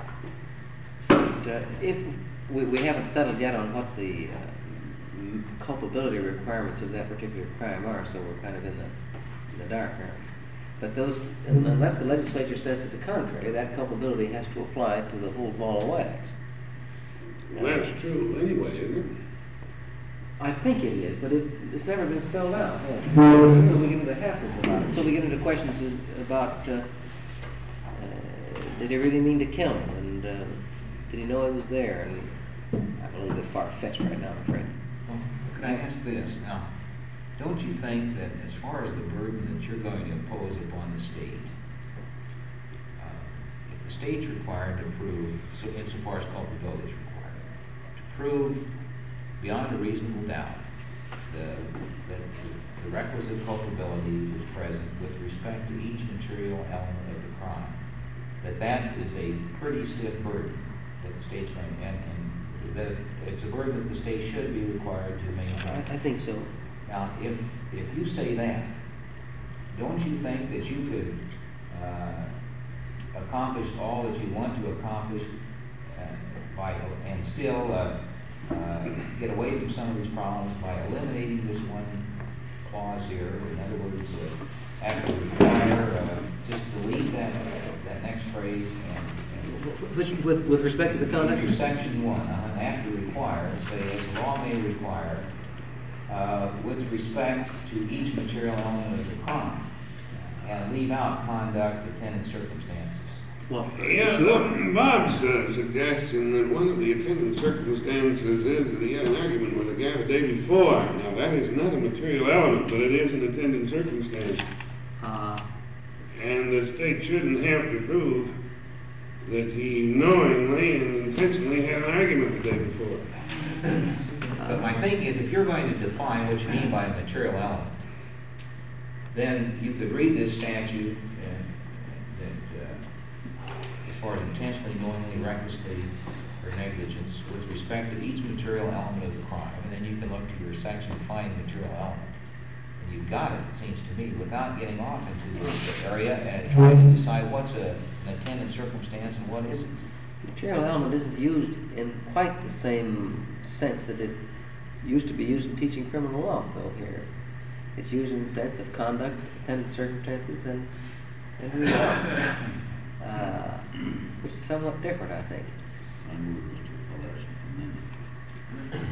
But if we haven't settled yet on what the culpability requirements of that particular crime are, so we're kind of in the dark now. But those, unless the legislature says to the contrary, that culpability has to apply to the whole ball of wax. Well, that's true anyway, isn't it? I think it is, but it's never been spelled out. So we get into hassles about it. So we get into questions about did he really mean to kill him, and did he know it was there? And I'm a little bit far-fetched right now, I'm afraid. Well, could I ask this now? Don't you think that as far as the burden that you're going to impose upon the state, if the state's required to prove, so insofar as culpability is required, to prove beyond a reasonable doubt that the requisite culpability was present with respect to each material element of the crime, that is a pretty stiff burden that the state's going to, and that it's a burden that the state should be required to maintain. I think so. Now, if you say that, don't you think that you could accomplish all that you want to accomplish and still get away from some of these problems by eliminating this one clause here? In other words, after require, just delete that next phrase and With respect to the conduct? Under section 1, after require, say, as the law may require, with respect to each material element of the crime, and leave out conduct, attendant circumstances. Well, Yeah, sure. Bob's suggestion that one of the attendant circumstances is that he had an argument with a guy the day before. Now, that is not a material element, but it is an attendant circumstance. And the state shouldn't have to prove that he knowingly and intentionally had an argument the day before. But my thing is, if you're going to define what you mean by a material element, then you could read this statute that as far as intentionally, knowingly, recklessly, or negligence with respect to each material element of the crime, and then you can look to your section, find material element. And you've got it, it seems to me, without getting off into this area and trying to decide what's an attendant circumstance and what isn't. Material element isn't used in quite the same sense that it used to be used in teaching criminal law, though, here. It's used in the sense of conduct, attendant circumstances, and result, which is somewhat different, I think. I move Mr. Pelletier amendment.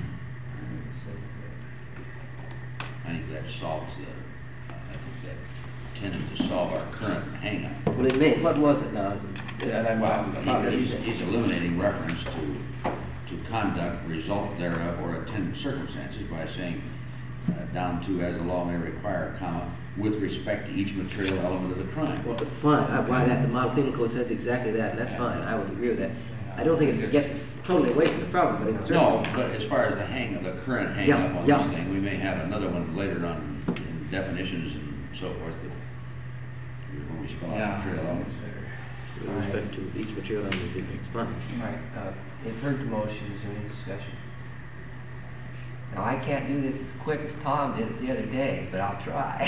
I think that solves I think that tended to solve our current hang-up. Well, it may, what was it now? He's eliminating reference to conduct, result thereof, or attendant circumstances by saying down to as the law may require, comma, with respect to each material element of the crime. Well, fine, why that, the model penal code says exactly that, and that's fine, I would agree with that. I don't think it gets us totally away from the problem, but it's No, certainly. but as far as the current hang Yeah, up on yeah. this thing, we may have another one later on in definitions and so forth, but when we spell out material elements. With respect to each material element, it's fine. All right, you've heard the motion, is there any discussion? Now, I can't do this as quick as Tom did it the other day, but I'll try.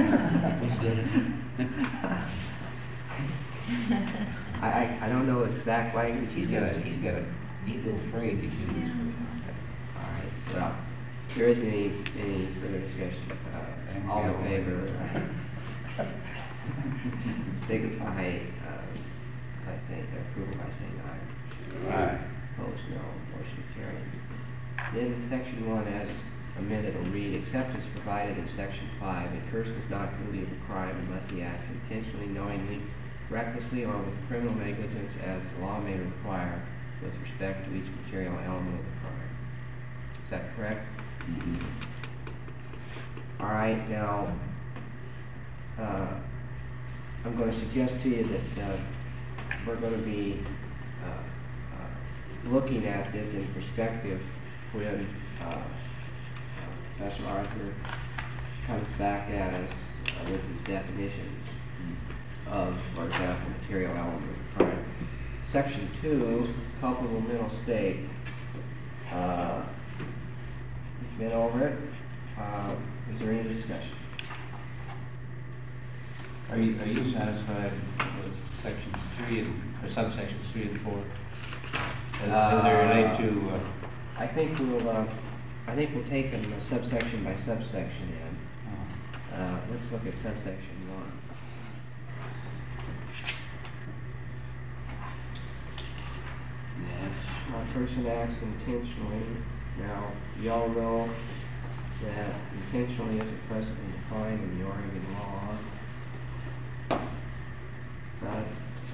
I don't know exact language. He's got a neat little phrase he can use for that. All right, well, there isn't any further discussion. All in favor, signify by saying, their approval by saying aye. Aye. Opposed, no. Motion carried. Then section 1 as amended will read, except as provided in section 5, a person is not guilty of a crime unless he acts intentionally, knowingly, recklessly, or with criminal negligence as the law may require with respect to each material element of the crime. Is that correct? Mhm. All right, now, I'm going to suggest to you that we're going to be looking at this in perspective when Professor Arthur comes back at us with his definitions of, for example, material element of the crime. Section 2, culpable mental state. We've been over it. Is there any discussion? Are you satisfied with sections 3 or subsections 3 and 4? As they relate to, I think we'll take them subsection by subsection in. Let's look at subsection 1. Yes. A person acts intentionally. Now, y'all know that intentionally is presently defined in the Oregon law. But,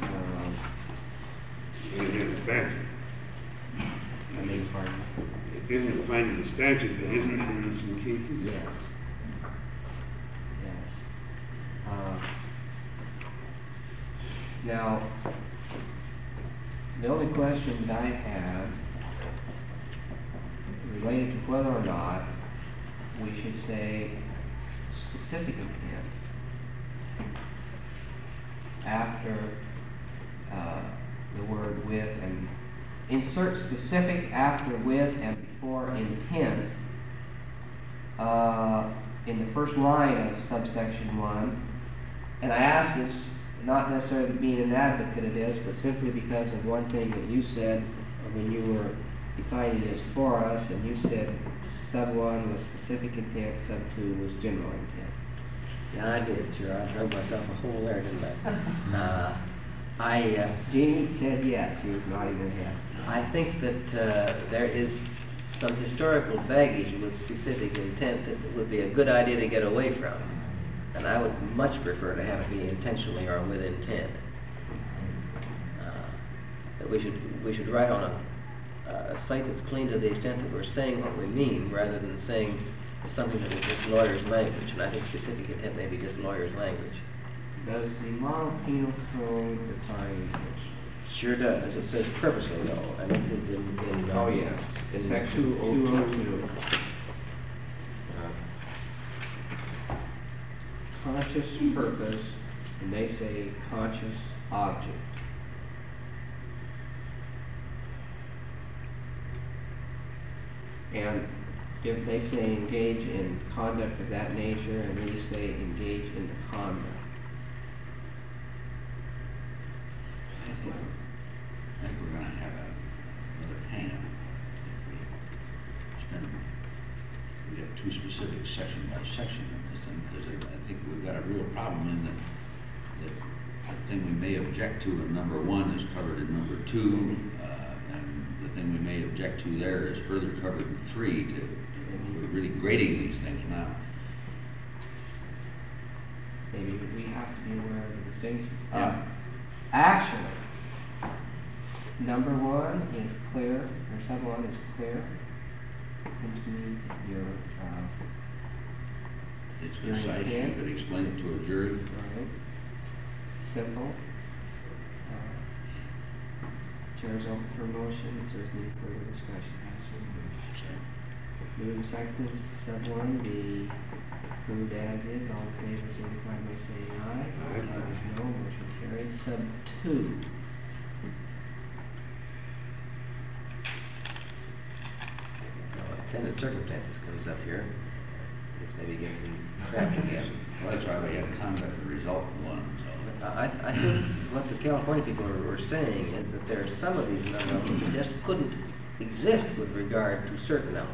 In the statute. I beg your pardon? It isn't defined in the statute, but isn't it in some cases? Yes. Yes. Now, the only question that I had related to whether or not we should say specific intent after the word with, and insert specific after with and before intent in the first line of subsection 1. And I ask this not necessarily being an advocate of this, but simply because of one thing that you said when you were defining this for us, and you said sub 1 was specific intent, sub 2 was general intent. Yeah, I did, sure, I drove myself a hole there, didn't I? Jeannie said yes, she was nodding her head. I think that there is some historical baggage with specific intent that would be a good idea to get away from. And I would much prefer to have it be intentionally or with intent. That we should write on a slate that's clean to the extent that we're saying what we mean, rather than saying something that is just lawyer's language. And I think specific intent may be just lawyer's language. Does the model penal code define intentionally? Sure does. It says purposely, though, and this is in Oh, yes. in Section 202. Conscious purpose, and they say conscious object. And if they say engage in conduct of that nature, and we say engage in the conduct. I think we're gonna have another hang-up if we get too specific section by section of this thing, because I think we've got a real problem in that the thing we may object to in number 1 is covered in number 2, and the thing we may object to there is further covered in 3. We're really grading these things now. Maybe we have to be aware of the distinction. Yeah. Actually, number 1 is clear, or sub 1 is clear. Seems to me that you're It's Your concise, you intent. could explain it to a jury. Right. Simple. Chair's open for motion, if there's any further discussion. Moving second, sub one, be approved as is, all in favor, signify by saying aye. Aye. Opposed, no, motion carried. Sub two. Attendant circumstances comes up here. This maybe gets in trapped again. Well, that's why we had conduct and result in one, so. I think what the California people were saying is that there are some of these elements that just couldn't exist with regard to certain elements.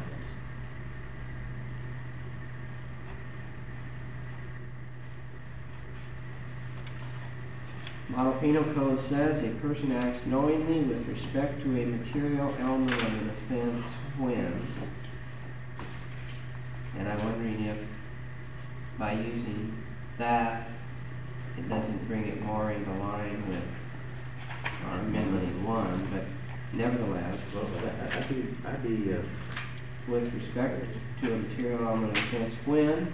Model Penal Code says a person acts knowingly with respect to a material element of an offense when, and I'm wondering if by using that, it doesn't bring it more into line with our amendment in one, but nevertheless, Well, I'd be with respect to a material element of offense when,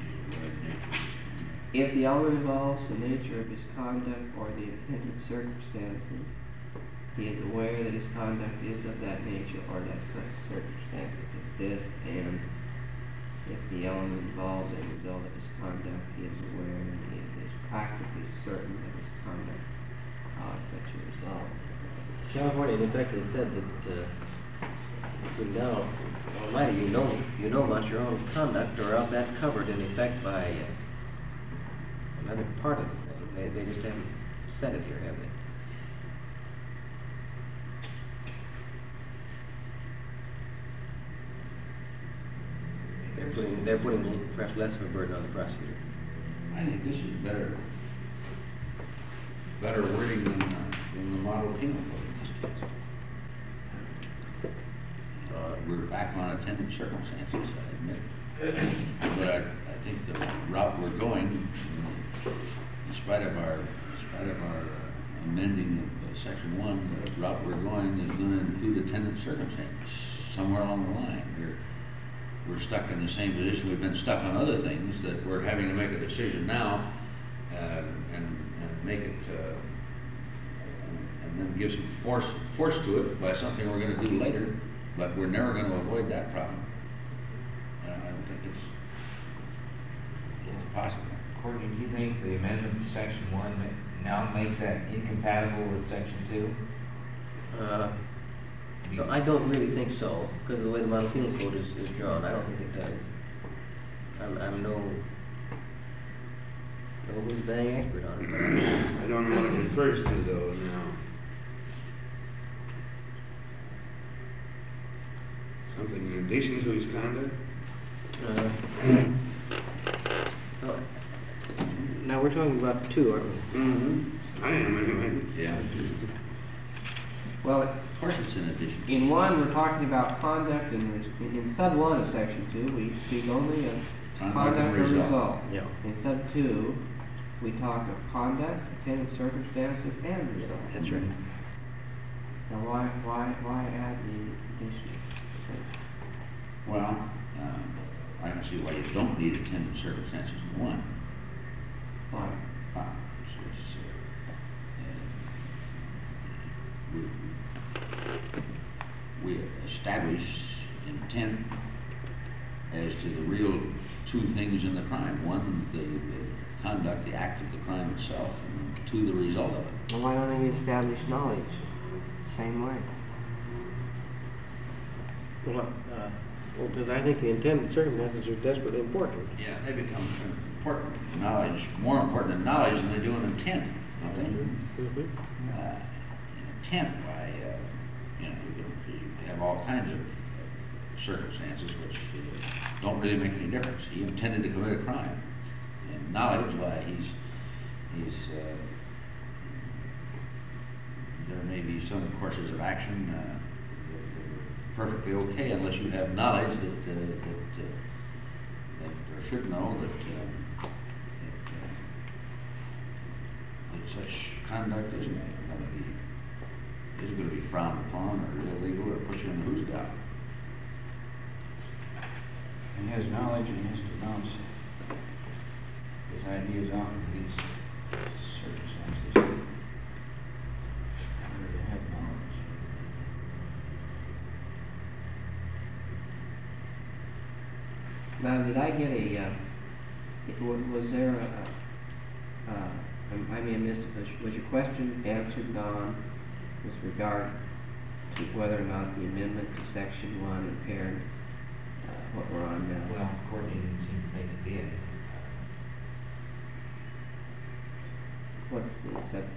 if the element involves the nature of his conduct or the intended circumstances, he is aware that his conduct is of that nature or that such circumstances exist, and if the element involves a result of his conduct, he is aware that he is practically certain that his conduct caused such a result. California, in fact, has said that between now, Almighty, you know about your own conduct, or else that's covered in effect by another part of the thing. They just haven't said it here, have they? They're putting perhaps less of a burden on the prosecutor. I think this is better wording than the model penal code in this case. We're back on attendant circumstances, I admit. But I think the route we're going, in spite of our amending of section 1, the route we're going is going to include attendant circumstances somewhere along the line. We're stuck in the same position we've been stuck on other things, that we're having to make a decision now and make it and then give some force to it by something we're going to do later, but we're never going to avoid that problem. I don't think it's possible. Courtney, do you think the amendment to section 1 now makes that incompatible with section 2? No, I don't really think so, because of the way the model penal code is drawn. I don't think it does. I'm no whiz bang expert on it, but I don't know what it refers to though now. Something in addition to his conduct? no. Now we're talking about 2, aren't we? Mm-hmm. I am anyway. Yeah. Well, Of course it's in addition. in 1, we're talking about conduct, and in sub 1 of section 2, we speak only of conduct or result. Yeah. In sub 2, we talk of conduct, attendant circumstances, and result. That's right. Now, why add the additional? Well, I don't see why you don't need attendant circumstances in 1. Why? We establish intent as to the real 2 things in the crime. 1, the conduct, the act of the crime itself, and 2, the result of it. Well, why don't they establish knowledge? Same way. Well, because I think the intended circumstances are desperately important. Yeah, they become important. Knowledge, more important than knowledge than they do in intent, don't they? Mm-hmm. Intent, why, you have all kinds of circumstances which don't really make any difference. He intended to commit a crime. And knowledge, why, there may be some courses of action perfectly okay unless you have knowledge that or should know that such conduct isn't going to be frowned upon or illegal or put you in the who's got. He has knowledge and he has to announce it. ideas off of these circumstances. Where they have knowledge. Now, did I get was there I may have missed it, was your question answered, Don, with regard to whether or not the amendment to section 1 impaired what we're on now? Well, Courtney didn't seem to think it did. What's the exception?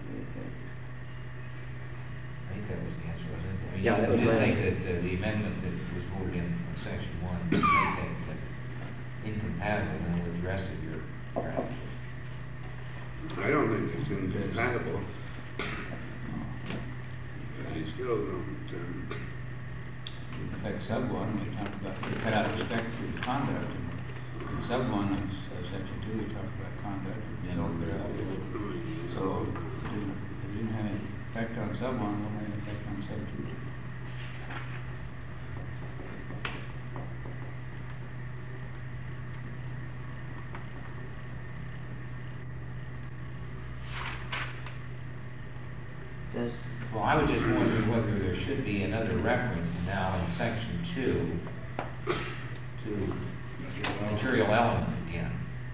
I think that was the answer, wasn't it? I mean, Yeah, that was you my didn't think answer. that the amendment that was voted in section 1 would make that incompatible then with the rest of your draft. I don't think it's incompatible. You still don't, In fact, sub 1, we talked about, we cut out respect for the conduct. In sub 1 of section 2, we talked about conduct. So it didn't have any effect on sub 1, it won't have any effect on sub 2. Well, I was just wondering whether there should be another reference now in section 2 to material element again,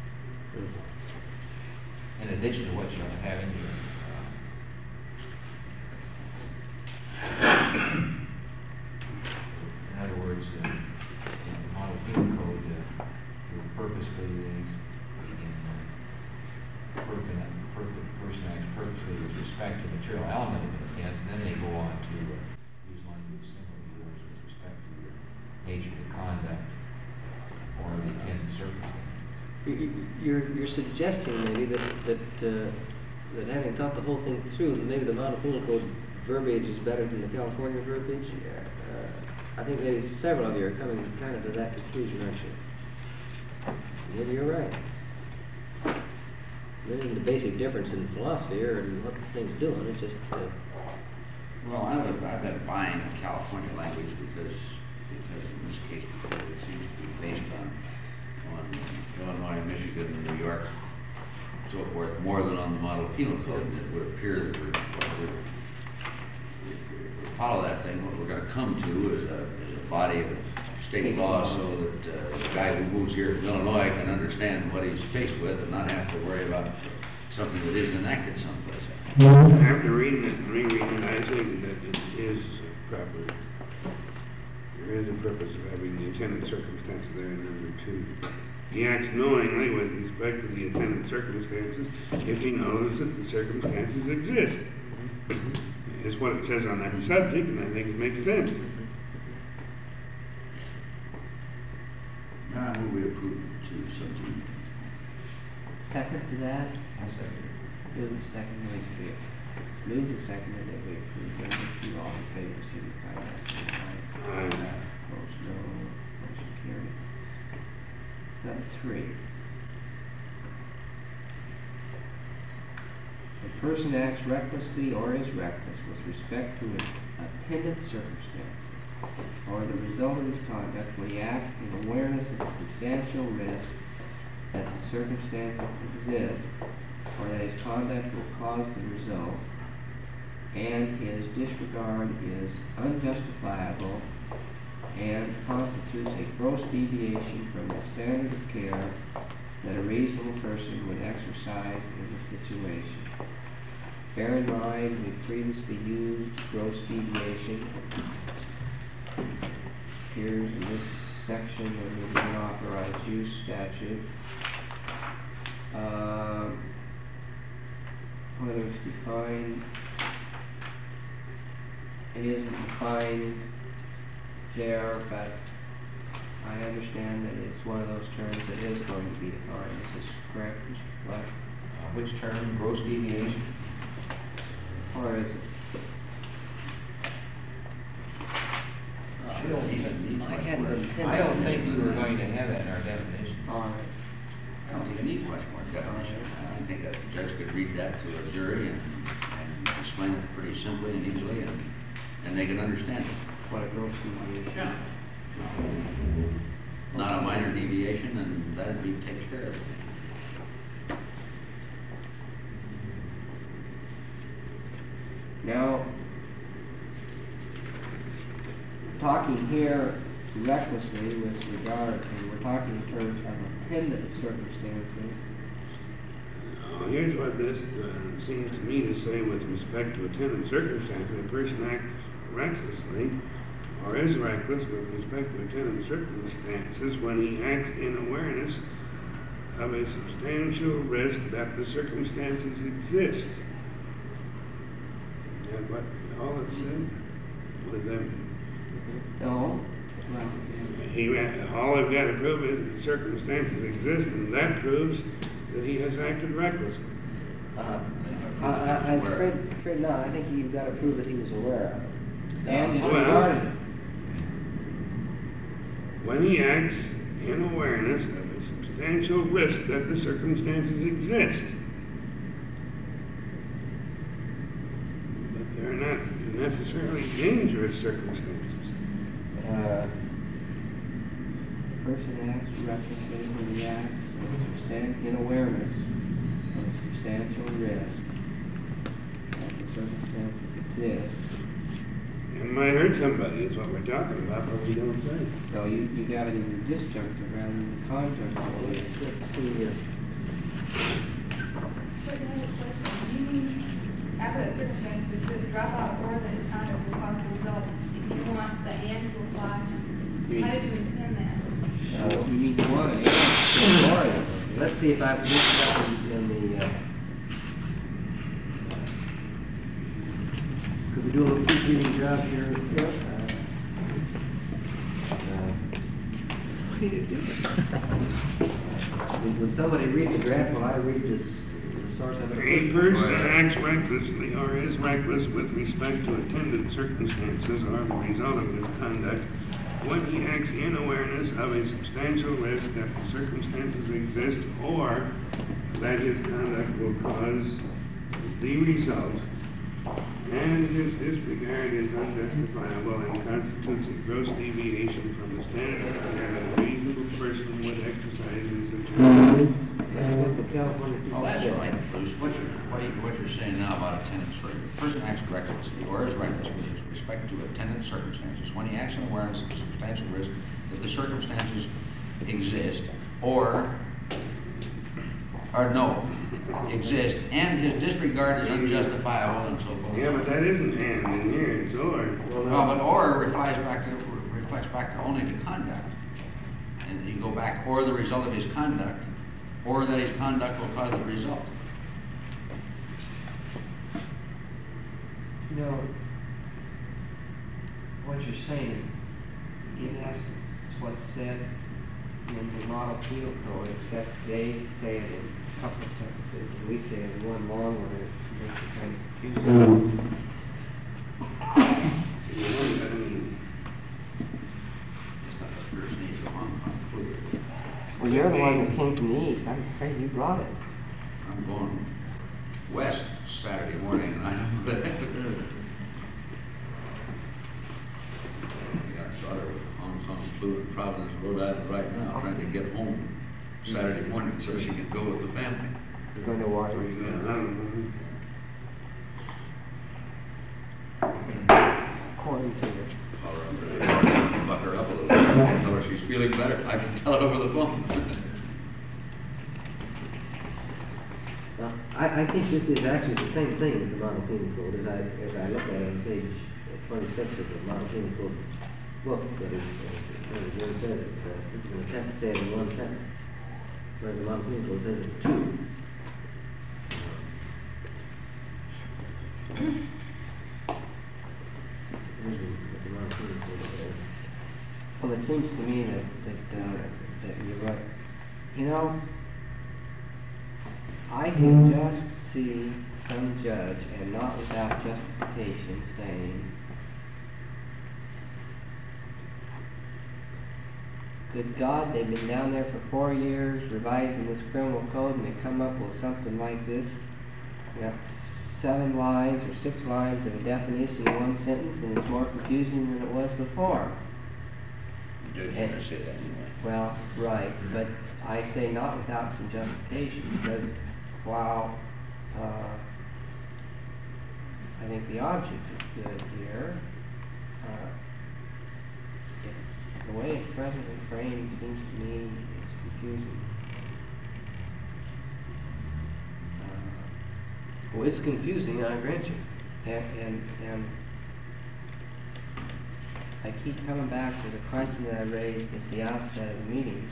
in addition to what you have in here. In other words, the model penal code purposely person acts purposely with respect to material element of an offense, and then they go on to use language similar to yours with respect to the nature of the conduct or the intended circumstance. You're suggesting maybe that having thought the whole thing through, that maybe the model penal code verbiage is better than the California verbiage. I think maybe several of you are coming kind of to that conclusion, aren't you? Maybe you're right. There isn't a basic difference in philosophy or in what the thing's doing. It's just. Well, I've been buying the California language because in this case it seems to be based on Illinois, Michigan, New York, so forth, more than on the model penal code. It would appear that we follow that thing. What we're going to come to is a body of state law, so that the guy who moves here from Illinois can understand what he's faced with and not have to worry about something that isn't enacted someplace. after reading it and rereading it, I think that it is proper. There is a purpose of having the intended circumstances there in number 2. He acts knowingly with respect to the intended circumstances if he knows that the circumstances exist. Is what it says on that subject, and I think it makes sense. Now, who we approve to substitute? Second to that? I'll second it. Move the second, Wakefield. Move the second, that we approve number 2, all in favor, signify by saying aye. Aye. Opposed, no. Motion carried. Sub 3. A person acts recklessly or is reckless with respect to attendant circumstances, or the result of his conduct when he acts in awareness of the substantial risk that the circumstances exist, or that his conduct will cause the result, and his disregard is unjustifiable and constitutes a gross deviation from the standard of care that a reasonable person would exercise in the situation. Bear in mind, we previously used gross deviation. Appears in this section of the unauthorized use statute. Whether it's defined, it isn't defined there, but I understand that it's one of those terms that is going to be defined. Is this correct, Mr. Black? Which term? Gross deviation? Or is it? I don't even need I much hadn't more. intended. I don't think we were going to have that in our definition. All right. I don't think I need much more definition. I think a judge could read that to a jury and explain it pretty simply and easily, and they can understand it. What a gross deviation. Not a minor deviation, and that'd be takes care of it. Now, talking here recklessly with regard, and we're talking in terms of attendant circumstances. Here's what this seems to me to say with respect to attendant circumstances. A person acts recklessly or is reckless with respect to attendant circumstances when he acts in awareness of a substantial risk that the circumstances exist. Is that what all it said? What does that mean? No. All I've got to prove is that the circumstances exist, and that proves that he has acted recklessly. I'm afraid not. I think you've got to prove that he was aware of it. And Well, disregarded it. when he acts in awareness of a substantial risk that the circumstances exist. But they're not necessarily dangerous circumstances. Person acts recklessly when he acts in awareness of a substantial risk that the circumstances exist. It might hurt somebody, is what we're talking about, but we don't say. So you got it in the disjunctive rather than the conjunctive. Let's see here. So I have a question. Do you mean, after that circumstance, does this drop out or that it's kind of a possible result? If you want the and to apply, how did you intend that? You need one, yeah. Let's see if I've looked up in the, could we do a little proofreading job here? Would somebody read the draft while I read this, the source of it? A person that acts recklessly or is reckless with respect to attendant circumstances or the result of his conduct when he acts in awareness of a substantial risk that the circumstances exist or that his conduct will cause the result, and his disregard is unjustifiable and constitutes a gross deviation from the standard of care that a reasonable person would exercise in such a That's what the California people Oh, that's said. right, Bruce. What you're saying now about attendant circumstances. The person acts recklessly or is reckless with respect to attendant circumstances when he acts in awareness of substantial risk that the circumstances exist exist, and his disregard is unjustifiable and so forth. Yeah, but that isn't and in here, it's or. Well, but or reflects back to only to conduct. And you go back, or the result of his conduct, or that his conduct will cause the result. You know, what you're saying, in essence, is what's said in the model penal code, except they say it in a couple of sentences, and we say it in one long one, and it makes it kind of confusing. Well, you're the one that came from the east. I'm afraid you brought it. I'm going west Saturday morning, and I know that. I got a daughter with Hong Kong flu in Providence, Rhode Island right now, trying to get home Saturday morning so she can go with the family. You're going to water. According to it. Buck her up a little bit. I tell her she's feeling better. I can tell it over the phone. Well, I think this is actually the same thing as the model penal code, as I look at it on page 26 of the model penal code book, that is, as Jim says, it's an attempt to say it in one sentence, whereas the model penal code says it in two. Well, it seems to me that you're right. You know, I can just see some judge, and not without justification, saying, good God, they've been down there for 4 years revising this criminal code, and they come up with something like this. You got 7 lines or 6 lines of a definition in one sentence, and it's more confusing than it was before. Judge, you're going to say that anyway. Well, right, but I say not without some justification, because while I think the object is good here. The way it's presently framed seems to me is confusing. Well, it's confusing, I grant you. And I keep coming back to the question that I raised at the outset of the meetings.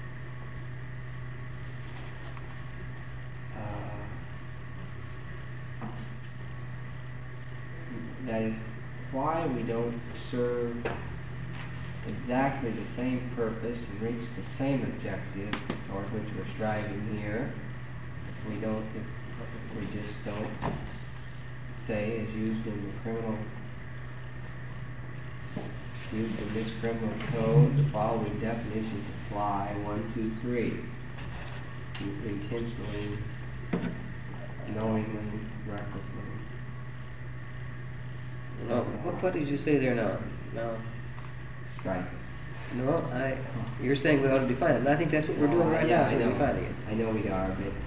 That is why we don't serve exactly the same purpose and reach the same objective toward which we're striving here. If we just don't say, as used in this criminal code, the following definitions apply, 1, 2, 3. Intentionally, knowingly, recklessly. No, what did you say there now? No. Strike. No, you're saying we ought to define it, and I think that's what we're doing right now, I know. defining it. I know we are, but,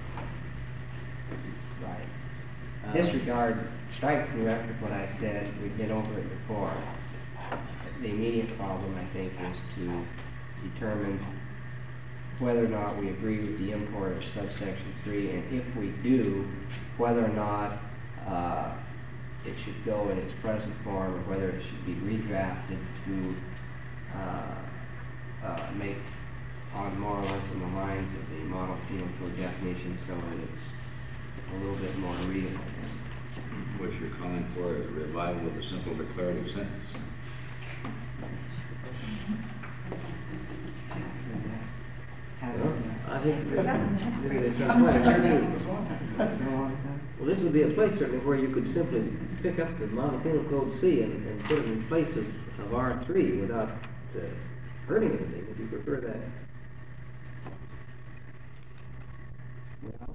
right. Disregard, strike from the record what I said, we've been over it before. The immediate problem, I think, is to determine whether or not we agree with the import of subsection 3, and if we do, whether or not it should go in its present form, or whether it should be redrafted to make on more or less in the lines of the model penal code definition, so that it's a little bit more readable. What you're calling for is revival of the simple declarative sentence. I think maybe there's some point in turning. Well, this would be a place certainly where you could simply pick up the model penal code C and put it in place of R3 without hurting anything, if you prefer that. Well,